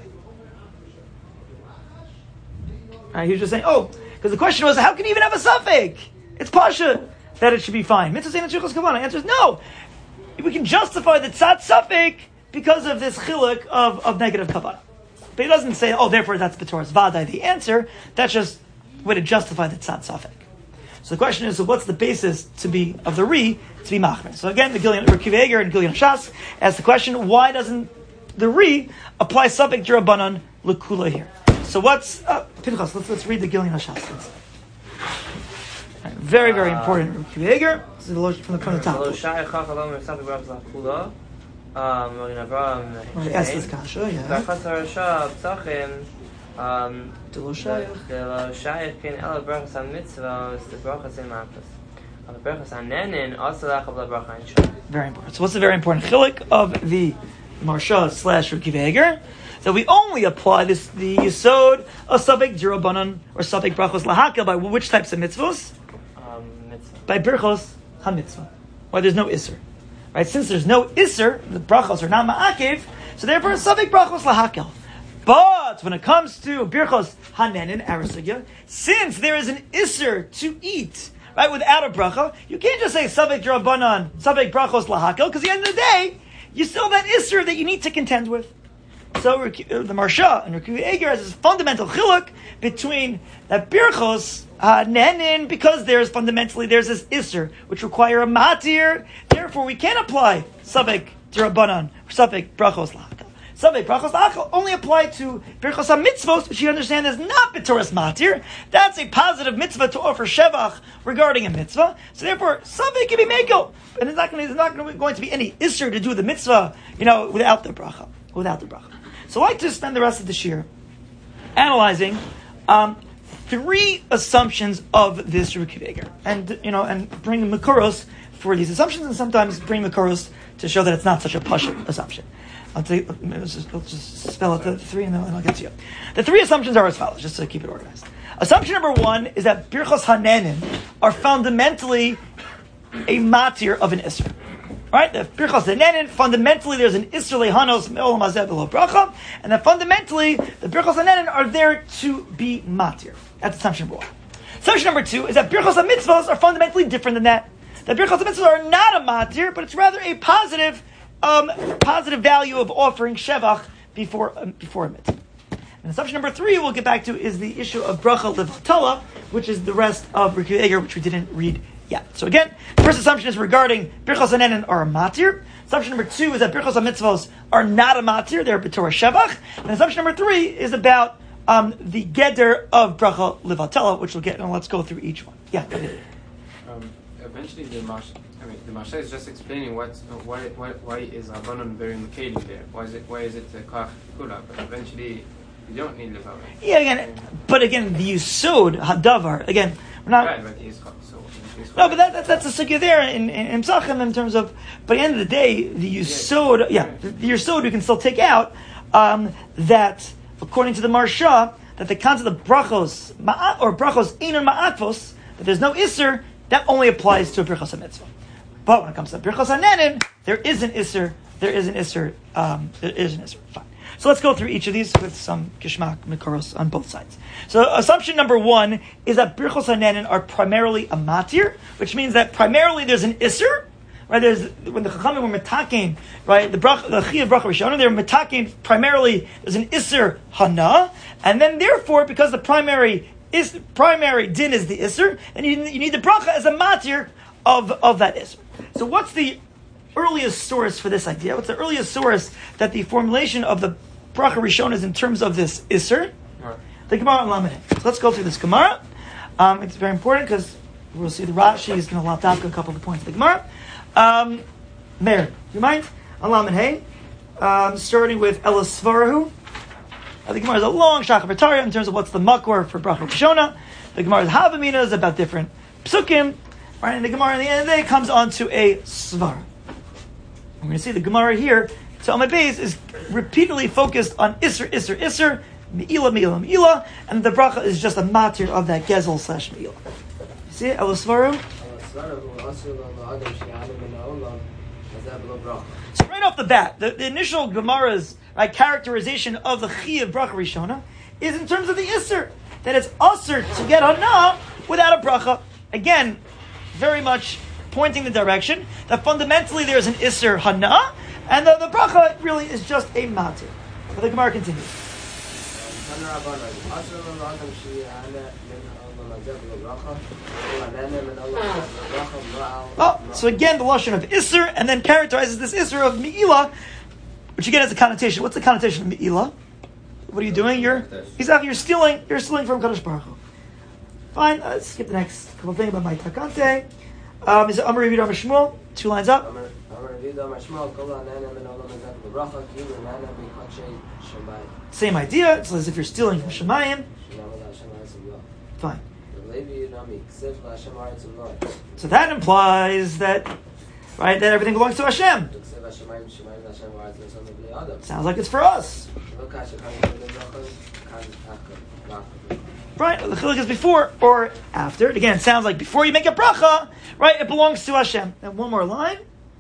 Right, he was just saying, oh, because the question was, how can you even have a suffix? It's pasha that it should be fine. Mitzvah and shvichos kavana. Answer is no. We can justify the tzad suffix because of this chiluk of, of negative kavana. But he doesn't say, oh, therefore that's b'toras vadai. The answer, that's just a way to justify the tzad suffix. So the question is, so what's the basis to be of the Ri to be machmir? So again, the Gilyon Rabbi Kiva Eger and Gilyon Shas ask the question, why doesn't the Ri apply suffix dirabanan l'kula here? So what's uh, Pinchas? Let's let's read the Gilyon Shas. Right, very very important. Rabbi Kiva Eger. This is the from the from the top. Um, we're gonna Avraham. Right, ask this kasha. Yeah. Um, De lo shayach. De lo shayach ken ela brachas ha-mitzvah is the brachas in malchus. The brachas ha-nenin also lachav la bracha in shah. Very important. So what's the very important chiluk of the Marsha slash Rabbi Kiva Eger? That we only apply this the yesod of suffix dirabanan or suffix brachos lahakel by which types of mitzvos? Um, mitzvah. By brachos ha-mitzvah. Why there's no iser. Right? Since there's no iser, the brachos are not ma'akev, so therefore suffix brachos lahakel. But when it comes to birchos hanenin arasugya, since there is an iser to eat, right, without a bracha, you can't just say savek drabanan, savek brachos lahakel, because at the end of the day, you still have that iser that you need to contend with. So the Marsha and Rabbi Eger has this fundamental chiluk between that birchos hanenin, because there's fundamentally there's this iser which require a matir. Therefore, we can't apply savek drabanan or savek brachos lahakel. Savek brachos lahakel only apply to birchos ha-mitzvos, which you understand is not b'toras matir. That's a positive mitzvah to offer shevach regarding a mitzvah. So therefore, savek can be mekel, and it's not going to, there's not going to be any isser to do the mitzvah, you know, without the bracha, without the bracha. So I'd like to spend the rest of this year analyzing um, three assumptions of this Rabbi Kiva Eger, and you know, and bring the makoros for these assumptions, and sometimes bring makoros to show that it's not such a pashut assumption. I'll take, let's just, let's just spell out the three and then I'll get to you. The three assumptions are as follows, just to keep it organized. Assumption number one is that Birchos Hanenin are fundamentally a matir of an Isser. Right? The Birchos Hanenin, fundamentally there's an Isser lehanos me'olam hazeh v'lo bracha, and that fundamentally the Birchos Hanenin are there to be matir. That's assumption number one. Assumption number two is that Birchos HaMitzvahs are fundamentally different than that. The Birchos HaMitzvahs are not a matir, but it's rather a positive, um, positive value of offering shevach before um, before a mitzvah. And assumption number three we'll get back to is the issue of bracha levatala, which is the rest of Rikui Eger, which we didn't read yet. So again, the first assumption is regarding Birchos Hanenin are a matir. Assumption number two is that Birchos HaMitzvahs are not a matir, they're b'torah shevach. And assumption number three is about um, the geder of bracha levatala, which we'll get, and let's go through each one. Yeah. Um, eventually, the Mash, I mean, the Marsha is just explaining what, why, why, why is Rabbanon very mekalim there? Why is it, why is it uh, kach kula? But eventually, you don't need levava. Yeah, again, but again, the Yisod hadavar. Again, we're not. Right, but he's so. He's No, but that, that, that's a sugya there in in, in Psachim in terms of. But at the end of the day, the Yisod, yeah, the, the Yisod we can still take out um, that according to the Marsha that the concept of brachos ma'at or brachos einon ma'atvos, that there's no isser, that only applies to a Birchos HaMitzvah. But when it comes to Birchos Hanenin, there is an isser. There is an isser. Um, there is an isser. Fine. So let's go through each of these with some kishmak mikoros on both sides. So assumption number one is that Birchos Hanenin are primarily a matir, which means that primarily there's an isser. Right? There's when the Chachamim were metaking, right? The brach, the chi of bracha rishona, they were metaking primarily. There's an isser hana, and then therefore, because the primary is primary din is the isser, and you, you need the bracha as a matir of of that isser. So what's the earliest source for this idea? What's the earliest source that the formulation of the bracha rishon is in terms of this isser? Right. The Gemara on Lamed. So let's go through this Gemara. Um, it's very important because we'll see the Rashi is going to lop out a couple of the points of the Gemara. Um, Meir, do you mind? On Lamed Hey, um, starting with Elas Svarahu. Uh, the Gemara is a long shachar in terms of what's the makor for bracha rishona. The Gemara's havamina is about different psukim. Right, and the Gemara in the end of the day comes on to a svara. We're going to see the Gemara here, so Amud Beis is repeatedly focused on Isser, Isser, Isser, Me'ila, Me'ila, Me'ila, and the bracha is just a matir of that gezel slash Me'ila. You see it? Elas Svaru? So right off the bat, the, the initial Gemara's right, characterization of the Chi of bracha Rishona is in terms of the Isser, that it's Asr to get Hana without a bracha. Again, very much pointing the direction that fundamentally there's an Isser Hana, and the, the bracha really is just a matir. But the Gemara continues. Oh, so again, the lashon of Isser, and then characterizes this Isser of Me'ila, which again has a connotation. What's the connotation of Me'ila? What are you doing? You're exactly you're stealing. You're stealing from Kadosh Baruch Hu. Fine. Uh, let's skip the next couple of things about my takante. Um, is it Amar Revi Amar Shmuel? Two lines up. Same idea. It's as if you're stealing from Shemayim. Fine. So that implies that, right, that everything belongs to Hashem. Sounds like it's for us. Right, the chiluk is before or after. Again, it sounds like before you make a bracha, right, it belongs to Hashem. And one more line.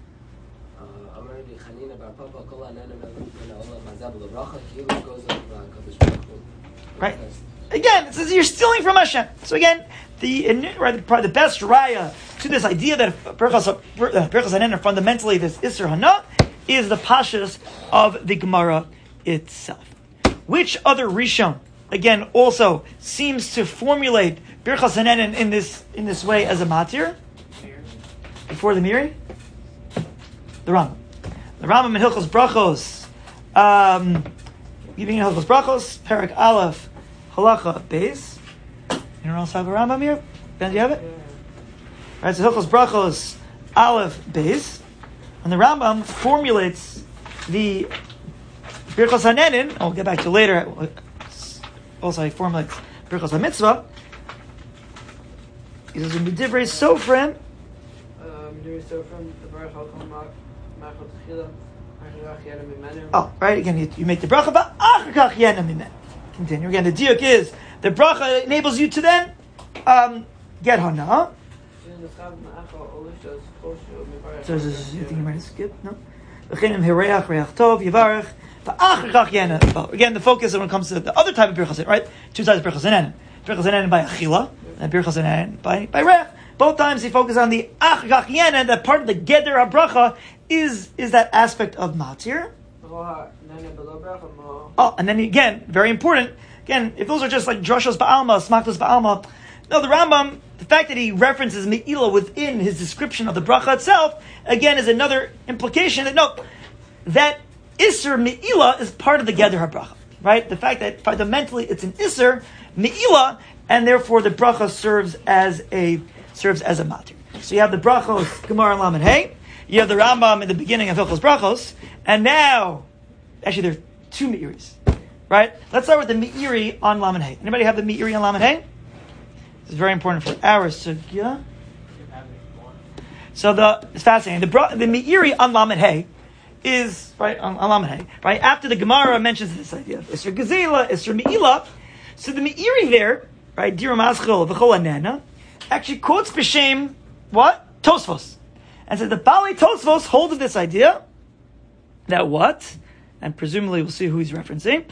Right. Again, it says you're stealing from Hashem. So again, the right, probably the best raya to this idea that Birchos Hanenin are fundamentally this Isser Hana is the pashas of the Gemara itself. Which other Rishon, again, also seems to formulate Birchos Hanenin in this in this way as a matir? Before the Miri? The Rambam. The Rambam in Hilchos Brachos, um, giving Hilchos Brachos, Perek Aleph, Halacha Beis. Anyone else have a Rambam here? Ben, do you have it? All right, so Hilchos Brachos, Aleph Beis, and the Rambam formulates the Birchos Hanenin. I'll get back to later. Also, he formulates Birchos HaMitzvah. He says, "In B'divrei Sofrim, B'divrei Sofrim, the Baruch Hakol Machot Chila, Oh, right. Again, you, you make the bracha, but achar kach yena mimen. Continue. Again, the diuk is the bracha enables you to then um, get hana. So is this, you think you might skip? No. Again, the focus when it comes to the other type of birchas, right? Two sides of birchas hanen. Birchas hanen by achila and birchas hanen by by reach. Both times he focuses on the achar kach yena. That part of the geder habracha is is that aspect of matir. Oh, and then again, very important. Again, if those are just like droshos ba'alma, smaktos ba'alma, no, the Rambam, the fact that he references me'ilah within his description of the bracha itself, again, is another implication that no, that isser me'ilah is part of the geder habracha, right? The fact that fundamentally it's an isser me'ilah, and therefore the bracha serves as a serves as a matir. So you have the brachos Gemara Lamed Hey, you have the Rambam in the beginning of Hilchos Brachos, and now, actually, there are two me'iris, right? Let's start with the me'iri on Lamed Hey. Anybody have the me'iri on Lamed Hey? This is very important for our sugya. So the it's fascinating. The bra, the me'iri on Lamed Hey is right on, on Lamed Hey, right after the Gemara mentions this idea of Isra Gezela, Isra Me'ilah. So the me'iri there, right, Dira Maschil v'chol anena, actually quotes b'shem what Tosfos, and says the Bali Tosfos hold of this idea that what, and presumably we'll see who he's referencing.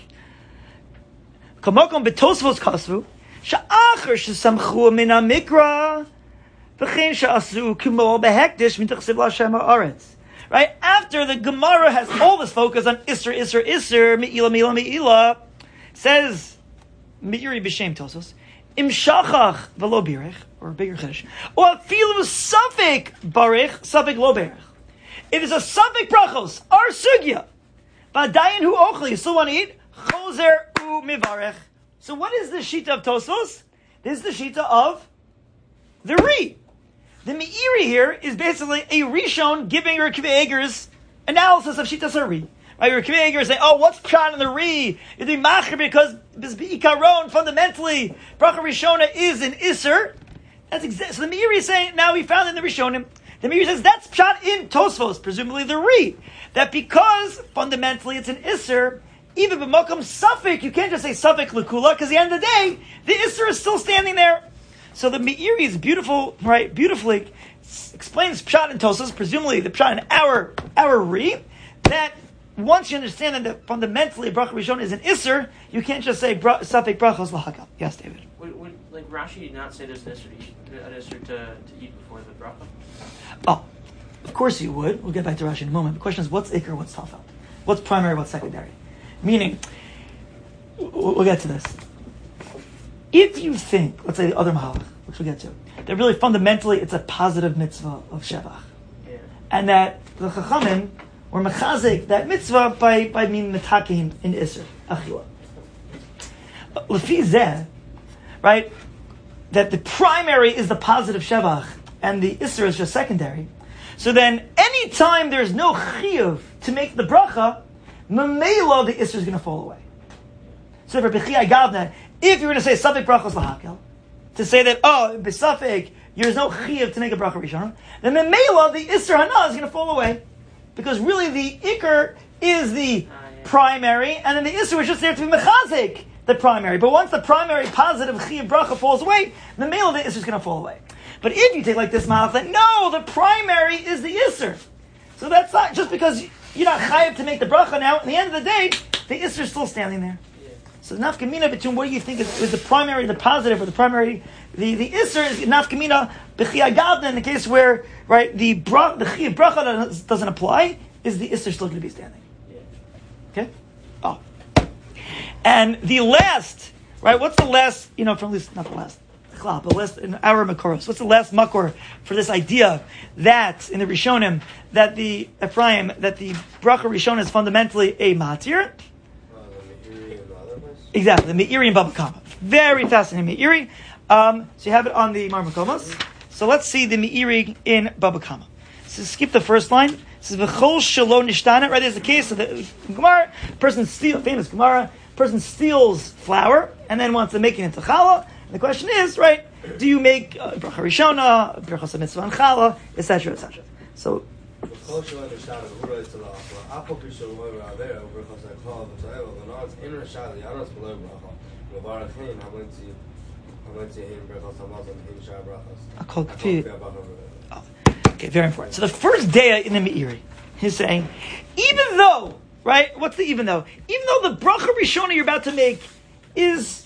Kamokom b'Tosfos kasvu. Sha'achar shesamchu min hamikra v'chein she'asu kumo behekdish mitachsiv l'Hashem ha'aretz. Right after the Gemara has all this focus on Isser, Isser, Isser, Me'ilah, Me'ilah, Me'ilah, says Me'iri b'shem Tosos im shachach v'lo birich, or bigger chiddush, or afilu safek barich safek lo birich. It is a safek brachos our sugya v'adayin hu ochli. You still want to eat chozer u mivarech. So what is the shita of Tosfos? This is the shita of the Ri. The Me'iri here is basically a Rishon giving Rav Akiva Eiger's analysis of Shitas HaRi. Right? Rav Akiva Eiger is saying, oh, what's pshat in the Ri? You're doing Macher because B'ikaron, fundamentally, Bracha Rishona is an Isser. That's exactly. So the Me'iri is saying, now we found in the Rishonim, the Me'iri says that's pshat in Tosfos, presumably the Ri. That because fundamentally it's an Isser, even b'makom safek, you can't just say safek lekula, because at the end of the day, the Isser is still standing there. So the Me'iri is beautiful, right? Beautifully explains pshat and Tosas, presumably the pshat in our our Ri, that once you understand that the, fundamentally bracha rishon is an Isser, you can't just say bra, safek brachos lahakal. Yes, David. Would, would like Rashi not say there's an Isser, an Isser to, to eat before the bracha? Oh, of course you would. We'll get back to Rashi in a moment. The question is, what's ikar, what's tafel? What's primary, what's secondary? Meaning, we'll get to this. If you think, let's say the other mahalach, which we'll get to, that really fundamentally it's a positive mitzvah of shevach, Yeah. and that the chachamim were mechazik that mitzvah by by being metakim in iser achila. Lefi zeh, right? That the primary is the positive shevach, and the iser is just secondary. So then, any time there's no chiyuv to make the bracha, Mamela, the Isser is going to fall away. So for Bechiyai Gavna, if you're going to say Safek Brachos Lahakel, to say that, oh, B'Safek, there's no Chiyav to make a Bracha Rishon, then Mamela, the Isser Hana is going to fall away. Because really the Iker is the Ah, yeah. primary, and then the Isser is just there to be Mechazik, the primary. But once the primary positive Chiyav Bracha falls away, Mamela, the Isser is going to fall away. But if you take like this Malach, that no, the primary is the Isser. So that's not just because you're not chayav to make the bracha now. At the end of the day, the Isser is still standing there. Yeah. So nafkamina between what do you think is, is the primary, the positive, or the primary, the, the Isser is nafkamina b'chiyah gavna in the case where, right, the bra, the chiyah bracha doesn't apply, is the Isser still going to be standing? Yeah. Okay? Oh. And the last, right, what's the last, you know, from at least, not the last, but the last, in our Makoros, what's the last makor for this idea that, in the Rishonim, that the, Ephraim, that the bracha Rishon is fundamentally a matir? Uh, the Me'iri and the other place? Exactly, the Me'iri and Baba Kama. Very fascinating Me'iri. Um, so you have it on the Marmakomos. So let's see the Me'iri in Baba Kama. So skip the first line. It says, V'chol shelo nishtana, right, there's the case of the Gemara, person steals, famous Gemara, person steals flour, and then wants to make it into challah. The question is, right, do you make uh, bracha rishona, bracha mitzvah and challah, et cetera, et cetera. So Okay, very important. So the first day in the Meiri, he's saying, even though, right? What's the even though? Even though the bracha rishona you're about to make is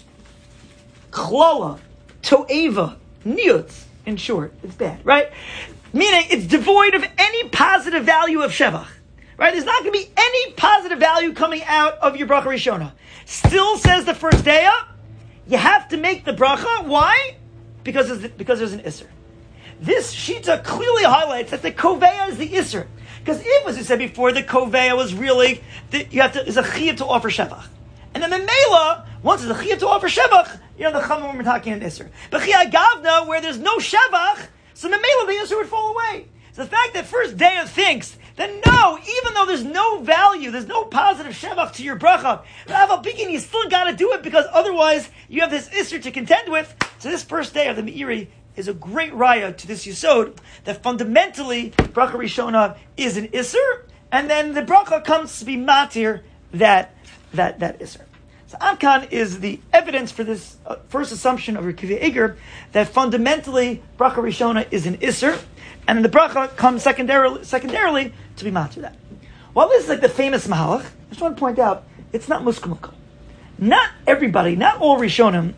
klala, to'eva, niyutz, in short, it's bad, right? Meaning it's devoid of any positive value of shevach, right? There's not going to be any positive value coming out of your bracha rishona. Still says the first day up, you have to make the bracha. Why? Because there's, because there's an isser. This shita clearly highlights that the koveya is the isser. Because if, as we said before, the koveya was really the, you have to is a chiyuv to offer shevach, and then the mela once it's a chiyuv to offer shevach, you know the chamor we're talking an isser. But chiyah gavna where there's no shevach, so the mela the isser would fall away. So the fact that first Deya thinks that no, even though there's no value, there's no positive shevach to your bracha, but begin you still got to do it because otherwise you have this isser to contend with. So this first day of the Meiri is a great raya to this yisod that fundamentally bracha rishona is an isser, and then the bracha comes to be matir that that that isser. So Akan is the evidence for this uh, first assumption of Rekiva Eger that fundamentally bracha rishona is an isser, and the bracha comes secondarily secondarily to be matir that. While this is like the famous mahalach, I just want to point out it's not muskumukal. Not everybody, not all rishonim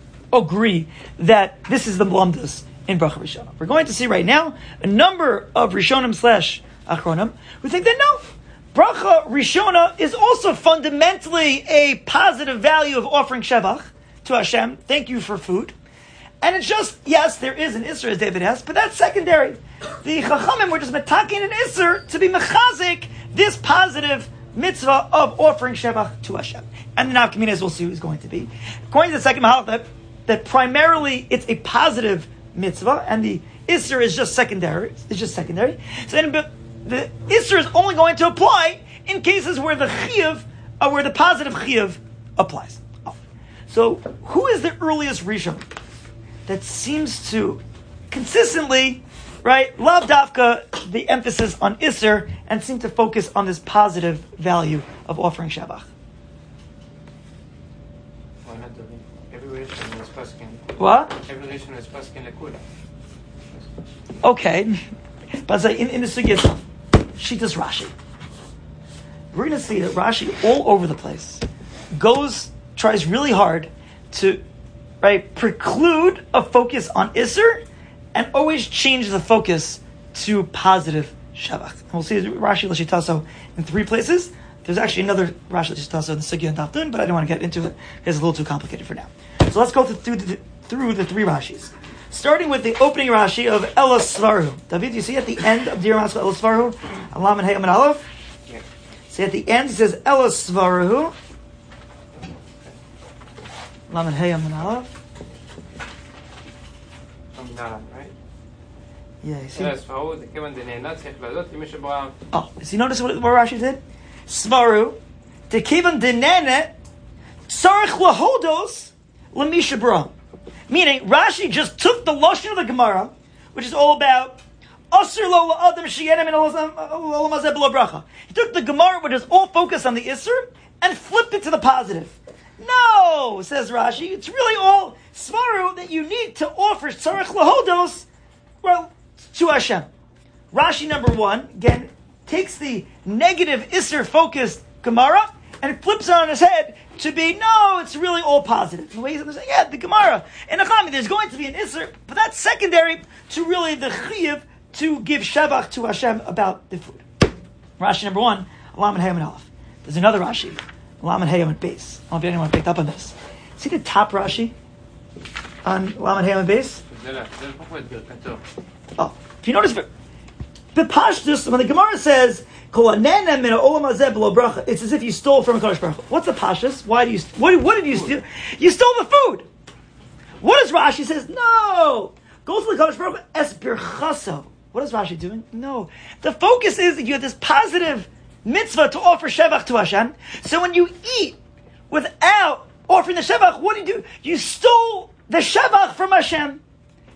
agree that this is the blumdus in bracha rishona. We're going to see right now a number of rishonim slash achronim who think that no, bracha rishona is also fundamentally a positive value of offering shevach to Hashem. Thank you for food, and it's just yes, there is an isser as David has, but that's secondary. The chachamim were just metaking an isser to be mechazik this positive mitzvah of offering shevach to Hashem, and the nafkamina, as we'll see, is going to be according to the second mahalach that. that primarily it's a positive mitzvah, and the isser is just secondary. It's just secondary. So then, but the isser is only going to apply in cases where the chiyuv, or where the positive chiyuv applies. Oh. So, who is the earliest rishon that seems to consistently, right, lav dafka the emphasis on isser and seem to focus on this positive value of offering shabach? What? Every relation is paskin lekula. Okay, but say in, in the sugya itself, Shitas Rashi. We're going to see that Rashi all over the place goes tries really hard to right preclude a focus on Isser and always change the focus to positive Shavach. And we'll see Rashi Lashitaso in three places. There's actually another Rashi Lashitaso in the sugya and Dafdun, but I don't want to get into it because it's a little too complicated for now. So let's go through the, through the three Rashis. Starting with the opening Rashi of Elas Svaru. David, you see at the end of Dir Maskal Elas Svaru, Alam and Hayam and Aleph? Yeah. See at the end it says Elas Svaru. Alam and Hayam and Aleph. Right? Yeah, you see? Oh, does he notice what, what Rashi did? Svaru. Tekivan denene tzarech lahodos l'misha bra. Meaning, Rashi just took the lashon of the Gemara, which is all about Asur lo la'adam sheyenem in olam hazeh b'lo bracha. He took the Gemara, which is all focused on the Isser, and flipped it to the positive. No, says Rashi, it's really all svaru that you need to offer tzarech lahodos, well, to Hashem. Rashi number one, again, takes the negative Isser focused Gemara and flips it on his head to be, no, it's really all positive. The way he's saying, yeah, the Gemara. In Achami, there's going to be an Isser, but that's secondary to really the Chiyav to give Shavach to Hashem about the food. Rashi number one, Alam and Hayam and Aleph. There's another Rashi, Alam and Hayam and Beis. I don't know if anyone picked up on this. See the top Rashi on Alam and Hayam and Beis? Oh, if you notice, the Pashtus, when the Gemara says, it's as if you stole from a Kadosh Baruch Hu. What's the Pashtus? Why do you? What, what did you steal? You stole the food. What does Rashi says? No, go to the Kadosh Baruch Hu es birchaso. What is Rashi doing? No, the focus is that you have this positive mitzvah to offer shevach to Hashem. So when you eat without offering the shevach, what do you do? You stole the shevach from Hashem.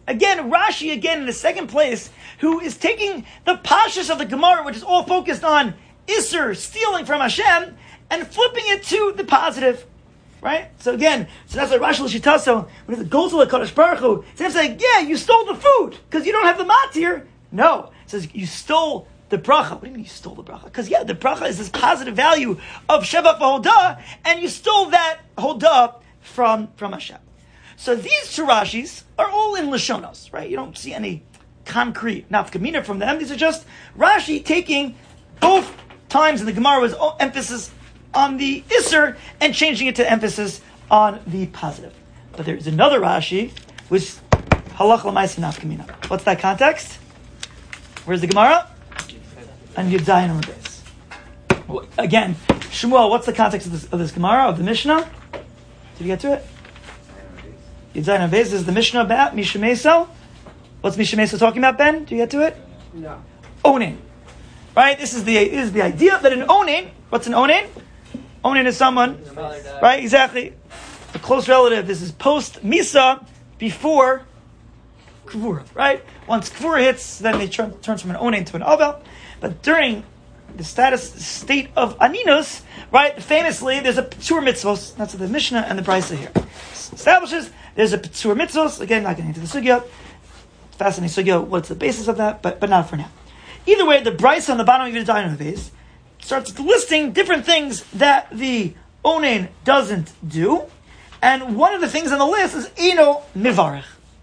Again, Rashi, again, in the second place, who is taking the pashas of the Gemara, which is all focused on Isser, stealing from Hashem, and flipping it to the positive. Right? So again, so that's why Rashi L'Shitaso, when it goes to the Kadosh Baruch Hu, it's like, yeah, you stole the food, because you don't have the matir. No. It says, you stole the bracha. What do you mean you stole the bracha? Because yeah, the bracha is this positive value of Shevach v'Hodah, and you stole that Hodah from, from Hashem. So these two Rashis are all in Lashonos, right? You don't see any concrete nafkamina from them. These are just Rashi taking both times in the Gemara was emphasis on the Isser and changing it to emphasis on the positive. But there is another Rashi, which halach l'maisa nafkamina. What's that context? Where's the Gemara? And Yud Zayin Amud Beis. Again, Shmuel, what's the context of this, of this Gemara, of the Mishnah? Did you get to it? Yud Zayin Amud Beis is the Mishnah about Mishemeso. What's Mishemeso talking about, Ben? Do you get to it? No. Onin. Right? This is the this is the idea that an Onin, what's an Onin? Onin is someone, right? Exactly. A close relative. This is post Misa, before Kvura, right? Once Kvura hits, then they turn, turns from an Onin to an Avel. But during the status state of Aninus, right, famously, there's a P'tur Mitzvos. That's what the Mishnah and the Brisa here establishes. There's a P'tur Mitzvos. Again, not getting into the Sugya. Fascinating Sugya, what's the basis of that? But but not for now. Either way, the Brisa on the bottom of your Dayan Vase starts listing different things that the Onin doesn't do. And one of the things on the list is Eno Mivarech.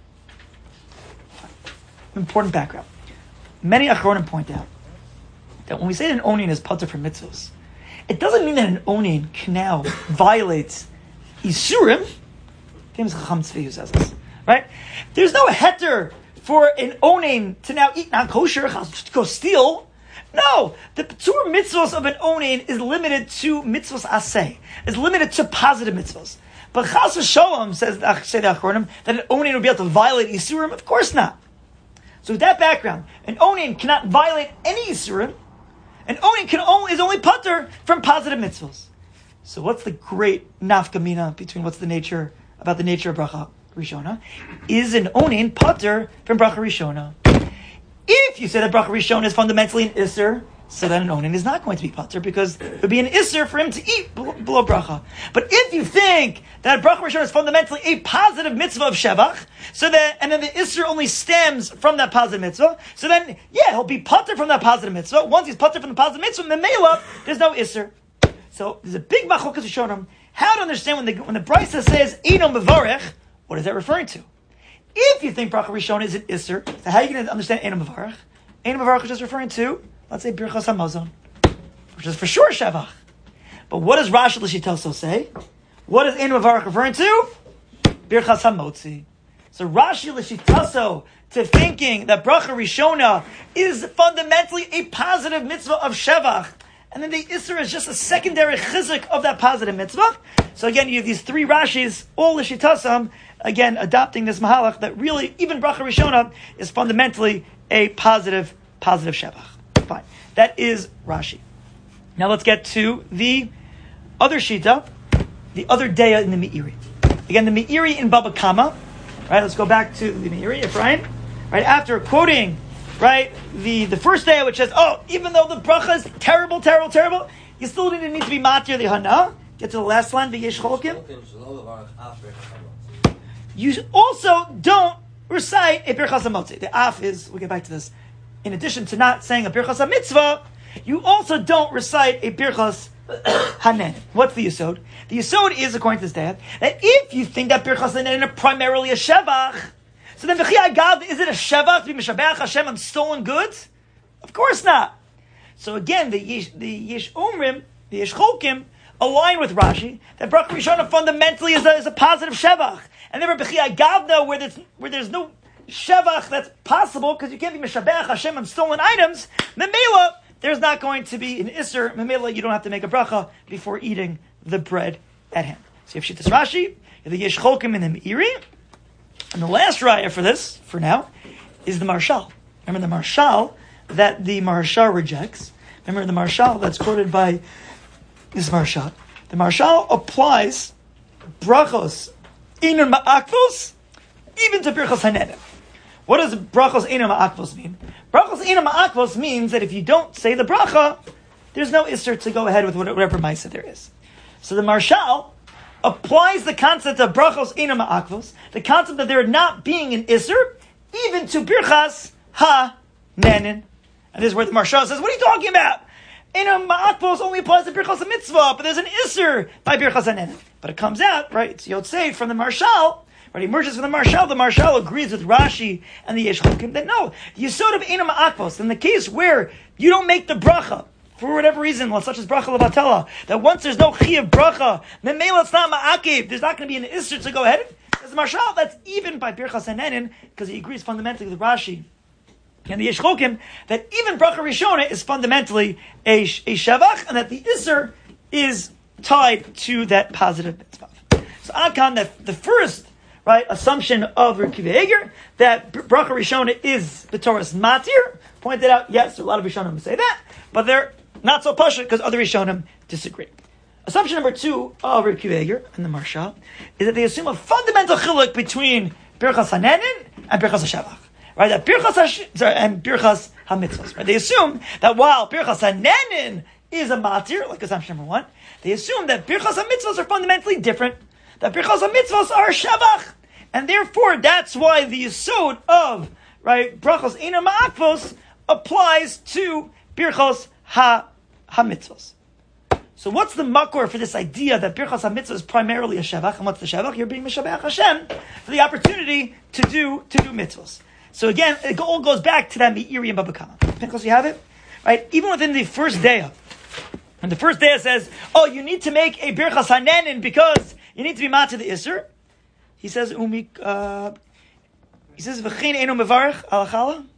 Important background. Many Achronim point out that when we say that an Onin is pater for mitzvos, it doesn't mean that an Onin can now violate Isurim. Famous Chacham Tzvi who says this, right? There's no heter for an Onin to now eat non-kosher, to go steal. No, the P'tur mitzvos of an Onin is limited to mitzvos aseh, is limited to positive mitzvos. But Chas v'Sholom says, say the Achronim, that an Onin will be able to violate Isurim. Of course not. So with that background, an Onin cannot violate any Isurim. An Onin can only, is only pater from positive mitzvos. So what's the great nafkamina between what's the nature, about the nature of bracha rishona? Is an Onin pater from bracha rishona? If you say that bracha rishona is fundamentally an Isser, so then an Onin is not going to be pater, because it would be an Isser for him to eat below bracha. But if you think that bracha rishona is fundamentally a positive mitzvah of shevach, so that, and then the Isser only stems from that positive mitzvah, so then, yeah, he'll be pater from that positive mitzvah. Once he's pater from the positive mitzvah, in the Mela, there's no Isser. So there's a big machlokas Rishonim how to understand when the when the Brisa says Eno Mevarech, what is that referring to? If you think bracha rishona is an Isser, so how are you going to understand Eno Mevarech? Eno Mevarech is just referring to, let's say, Birchas HaMazon, which is for sure Shevach. But what does Rashi L'Shitaso say? What is Eno Mevarech referring to? Birchas HaMotzi. So Rashi L'Shitaso to thinking that bracha rishona is fundamentally a positive mitzvah of Shevach, and then the Isser is just a secondary chizuk of that positive mitzvah. So again, you have these three Rashis, all L'Shitasam, again, adopting this mahalach that really, even bracha rishona is fundamentally a positive, positive shevach. Fine. That is Rashi. Now let's get to the other shita, the other daya in the Meiri. Again, the Meiri in Baba Kama. Right, let's go back to the Meiri, Ephraim. Right, after quoting, right, the, the first daya which says, oh, even though the bracha is terrible, terrible, terrible, you still didn't need to be matir the hana. Get to the last line, v'yesh cholkim. You also don't recite a Birchas HaMotzi. The af is, we'll get back to this, in addition to not saying a Birchas HaMitzvah, you also don't recite a Birchas Hanen. What's the Yisod? The Yisod is, according to this dad, that if you think that Birchas Hanen is primarily a Shevach, so then V'chi Agav, is it a Shevach to be Meshabeach Hashem on stolen goods? Of course not. So again, the Yesh, the Yesh Omrim, the Yesh Cholkim, align with Rashi, that Bracha Rishona fundamentally is a, is a positive Shevach. And then B'chi Agavna, where there's, where there's no Shevach that's possible, because you can't be Meshabeach Hashem on stolen items, Memela, there's not going to be an Isser. Memela, you don't have to make a bracha before eating the bread at hand. So you have Shittas Rashi, you have the Yesh Cholkim and the Meiri. And the last raya for this, for now, is the Marshal. Remember the Marshal that the Marshal rejects. Remember the Marshal that's quoted by this Marshal. The Marshal applies brachos inun ma'akvos even to Birchas Hanedim. What does brachos eina ma'akvos mean? Brachos eina ma'akvos means that if you don't say the bracha, there's no isser to go ahead with whatever ma'isa there is. So the Marshal applies the concept of brachos eina ma'akvos, the concept of there not being an isser, even to birchas ha-nenin. And this is where the Marshal says, what are you talking about? Eina ma'akvos only applies to birchas ha-mitzvah, but there's an isser by birchas ha-nenin. But it comes out, right, it's Yotzei from the Marshal, right, he emerges from the Marshal, the Marshal agrees with Rashi and the Yesh Chokim that no, the Yisod of Eina ma'akvos, in the case where you don't make the bracha, for whatever reason, such as bracha levatela, that once there's no chi of bracha, then mela it's not ma'akiv, there's not going to be an isser to go ahead. As the Marshal, that's even by birchas ha-nenin, because he agrees fundamentally with Rashi and the Yesh Chokim that even bracha rishona is fundamentally a, a shavach, and that the isser is tied to that positive mitzvah. So Adkan, that the first right assumption of Reb Akiva Eiger that bracha rishona is b'toras matir, pointed out, yes, there are a lot of Rishonim who say that, but they're not so pashut because other Rishonim disagree. Assumption number two of Reb Akiva Eiger and the Marshal is that they assume a fundamental chiluk between birchas hanenin and birchas hashavach. Right, that birchas hash, sorry, and birchas hamitzvos. Right, they assume that while birchas hanenin is a matir, like assumption number one, they assume that birchas hamitzvos are fundamentally different. That birchas hamitzvos are shavach, and therefore that's why the yisod of right brachos eina ma'akvos applies to birchos ha hamitzvos. So what's the makor for this idea that birchas hamitzvah is primarily a shavach, and what's the shavach? You're being mishabach Hashem for the opportunity to do to do mitzvos. So again, it all goes back to that me'iri and babakama. Pinchas, you have it, right? Even within the first day, when the first day says, "Oh, you need to make a birchas hanenin because you need to be mat to the isser," he says, "Umi." Uh, he says, "V'chein eino mevarich al chala."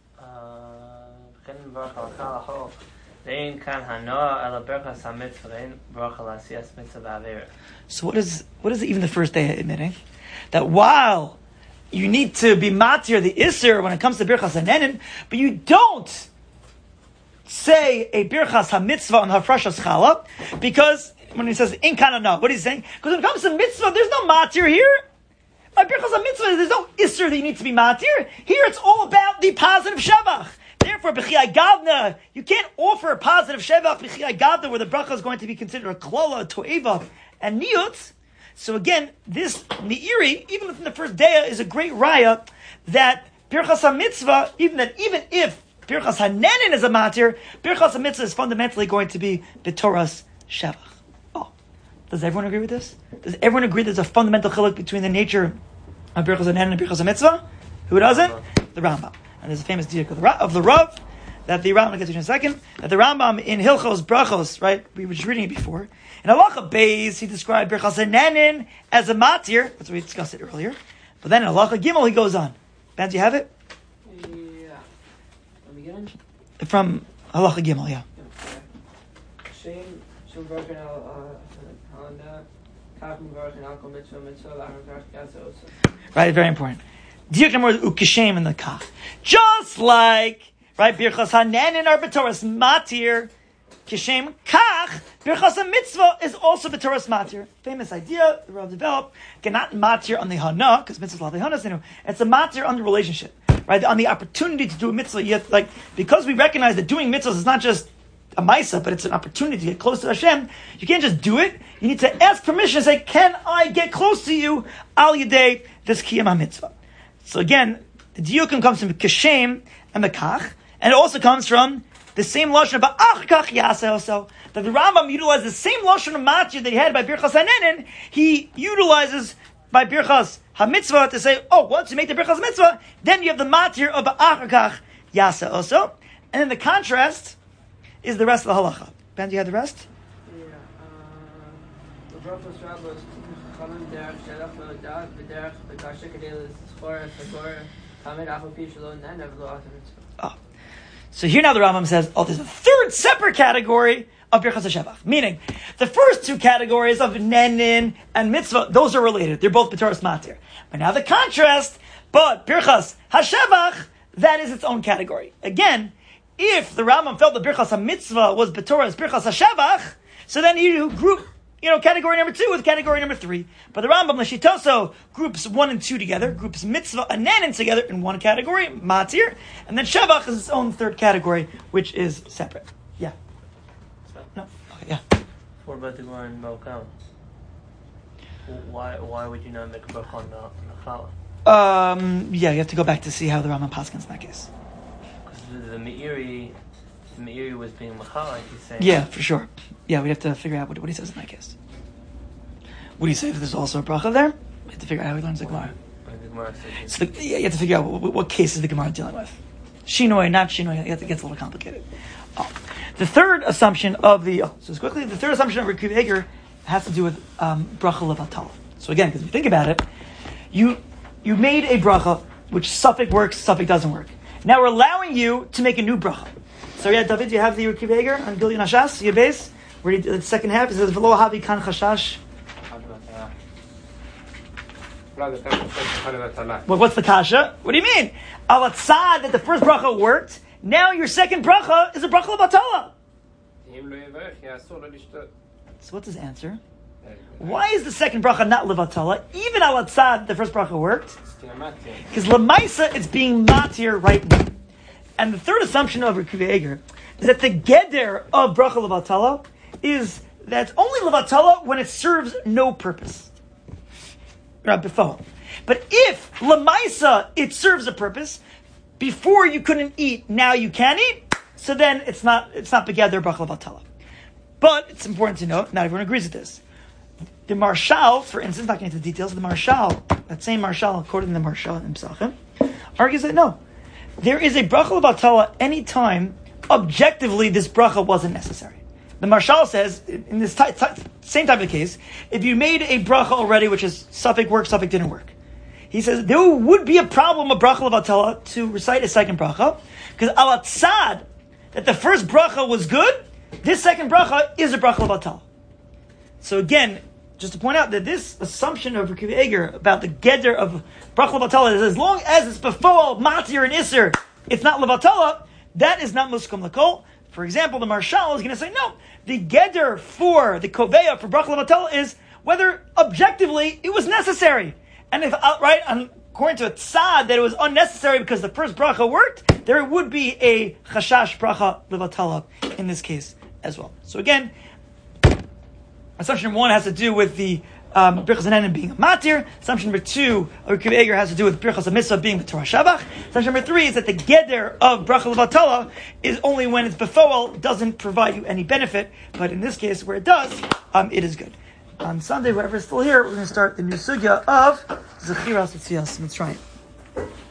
V'chein mevarich al chala. Ve'in kan hanoah el birchas hamitzvah ve'in bracha l'asiyas mitzvah v'avera. So what is what is even the first day admitting? That while you need to be matir the isser when it comes to birchas hanenin, but you don't say a birchas hamitzvah on hafrashas chala, because when he says in kanana, what is he saying? Because when it comes to mitzvah, there's no matir here. By birchas hamitzvah, there's no isser that you need to be matir. Here, it's all about the positive shavach. Therefore, b'chiyai gavna, you can't offer a positive shavach b'chiyai gavna where the bracha is going to be considered a klola, a toeva, and niyut. So again, this Meiri, even within the first day, is a great raya that Birchas HaMitzvah, even that even if Birchas HaNenin is a matir, Birchas HaMitzvah is fundamentally going to be B'toras Shavach. Oh, does everyone agree with this? Does everyone agree there's a fundamental chiluk between the nature of Birchas HaNenin and Birchas HaMitzvah? Who doesn't? The Rambam. And there's a famous diuk of the, of the Rav, that the Rambam gets to in a second, that the Rambam in Hilchos Brachos, right, we were just reading it before, in Halacha Beis, he described Birchas HaNenin as a matir. That's what we discussed it earlier. But then in Halacha Gimel, he goes on. Ben, do you have it? Yeah. Let me get in. From Halacha Gimel, yeah. Shem, Shem Baruch al Hana, Kavim Baruch and Alko Mitzvah, Mitzvah, Lachar Baruch Gaza Osa. Right, very important. Diuk number ukishem in the kach. Just like, right, Birchas HaNenin are b'toras matir, kishem kach, Birchas HaMitzvah is also b'toras matir. Famous idea, the Rav developed, not matir on the hana, because mitzvahs love the hana, you know, it's a matir on the relationship, right, on the opportunity to do a mitzvah. Yet, like, because we recognize that doing mitzvahs is not just a maisa, but it's an opportunity to get close to Hashem, you can't just do it. You need to ask permission and say, can I get close to you, al yedei, this kiyam ha-mitzvah. So again, the diukim comes from kishem and mekach, and it also comes from the same lashon of ba'ach kach yaseh also. That the Rambam utilizes the same lashon of matir that he had by Birchas HaNenin, he utilizes by Birchas HaMitzvah to say, oh, once you make the Birchas HaMitzvah, then you have the matir of ba'ach kach yaseh also. And then the contrast is the rest of the halacha. Ben, do you have the rest? Yeah. The Brachos Rabbos, Chalim Derech Shelach Lo'odad, V'derech V'kasha Kedel Zchor V'kor Kamed Achol Pi Shalom Nenev Lo'at HaMitzvah. Oh. So here now the Rambam says, oh, there's a third separate category of Birchas HaShavach. Meaning, the first two categories of Nenin and Mitzvah, those are related. They're both B'toras Matir. But now the contrast, but Birchas HaShavach, that is its own category. Again, if the Rambam felt that Birchas HaMitzvah was B'toras Birchas HaShavach, so then he group you know, category number two with category number three. But the Rambam Lashitoso groups one and two together, groups mitzvah and nanin together in one category, matir, and then shevach is its own third category, which is separate. Yeah. No. Okay. Yeah. What about the Gemara in Balkan? Why why would you not make a bracha on the, on the challah? Um. Yeah, you have to go back to see how the Rambam paskins in that case. Because the, the Meiri, the Meiri was being machallah. He's saying. Yeah, for sure. Yeah, we have to figure out what, what he says in that case. Would he say that there's also a bracha there? We have to figure out how he learns the Gemara. The Gemara says So the, yeah, you have to figure out what, what case is the Gemara dealing with. Shinoi, not Shinoi. It gets a little complicated. Oh. The third assumption of the oh, so quickly the third assumption of Rekuv Eger has to do with um, bracha levatala. So again, because if you think about it, you you made a bracha which suffix works, suffix doesn't work. Now we're allowing you to make a new bracha. So yeah, David, you have the Rekuv Eger on Gilyon Hashas, your base. Where the second half it says v'lo havi kan chashash. Well, what's the kasha? What do you mean? Al tzad that the first bracha worked. Now your second bracha is a bracha levatala. So what's his answer? Why is the second bracha not levatala? Even al tzad the first bracha worked. Because lemaisa it's being matir right now. And the third assumption of Rekuv Eger is that the geder of bracha levatala is that it's only levatala when it serves no purpose. Before. But if lemaisa it serves a purpose, before you couldn't eat, now you can eat, so then it's not it's not begeder bracha levatala. But it's important to note, not everyone agrees with this. The Marshal, for instance, not getting into the details, the Marshal, that same Marshal, according to the Marshal in Pesachim, argues that no, there is a bracha levatala anytime objectively this bracha wasn't necessary. The Marshal says, in this ty- ty- same type of case, if you made a bracha already, which is suffix work, suffix didn't work, he says there would be a problem of bracha levatala to recite a second bracha, because al tzad that the first bracha was good, this second bracha is a bracha levatala. So again, just to point out that this assumption of Rekuv Eger about the geder of bracha levatala is as long as it's before matir and iser, it's not levatala. That is not muskum lakol. For example, the Marshal is going to say, no, the geder for the koveya for bracha levatala is whether objectively it was necessary. And if outright, according to a tzad, that it was unnecessary because the first bracha worked, there would be a chashash bracha levatala in this case as well. So again, assumption number one has to do with the um, Birchas Hanenin being a matir. Assumption number two, Rekuv Eger, has to do with Birchas HaMitzvah being the Torah Shabach. Assumption number three is that the geder of bracha levatala is only when it's befoel, doesn't provide you any benefit. But in this case, where it does, um, it is good. On Sunday, whoever is still here, we're going to start the new sugya of Zechiras Tziyas Mitzrayim.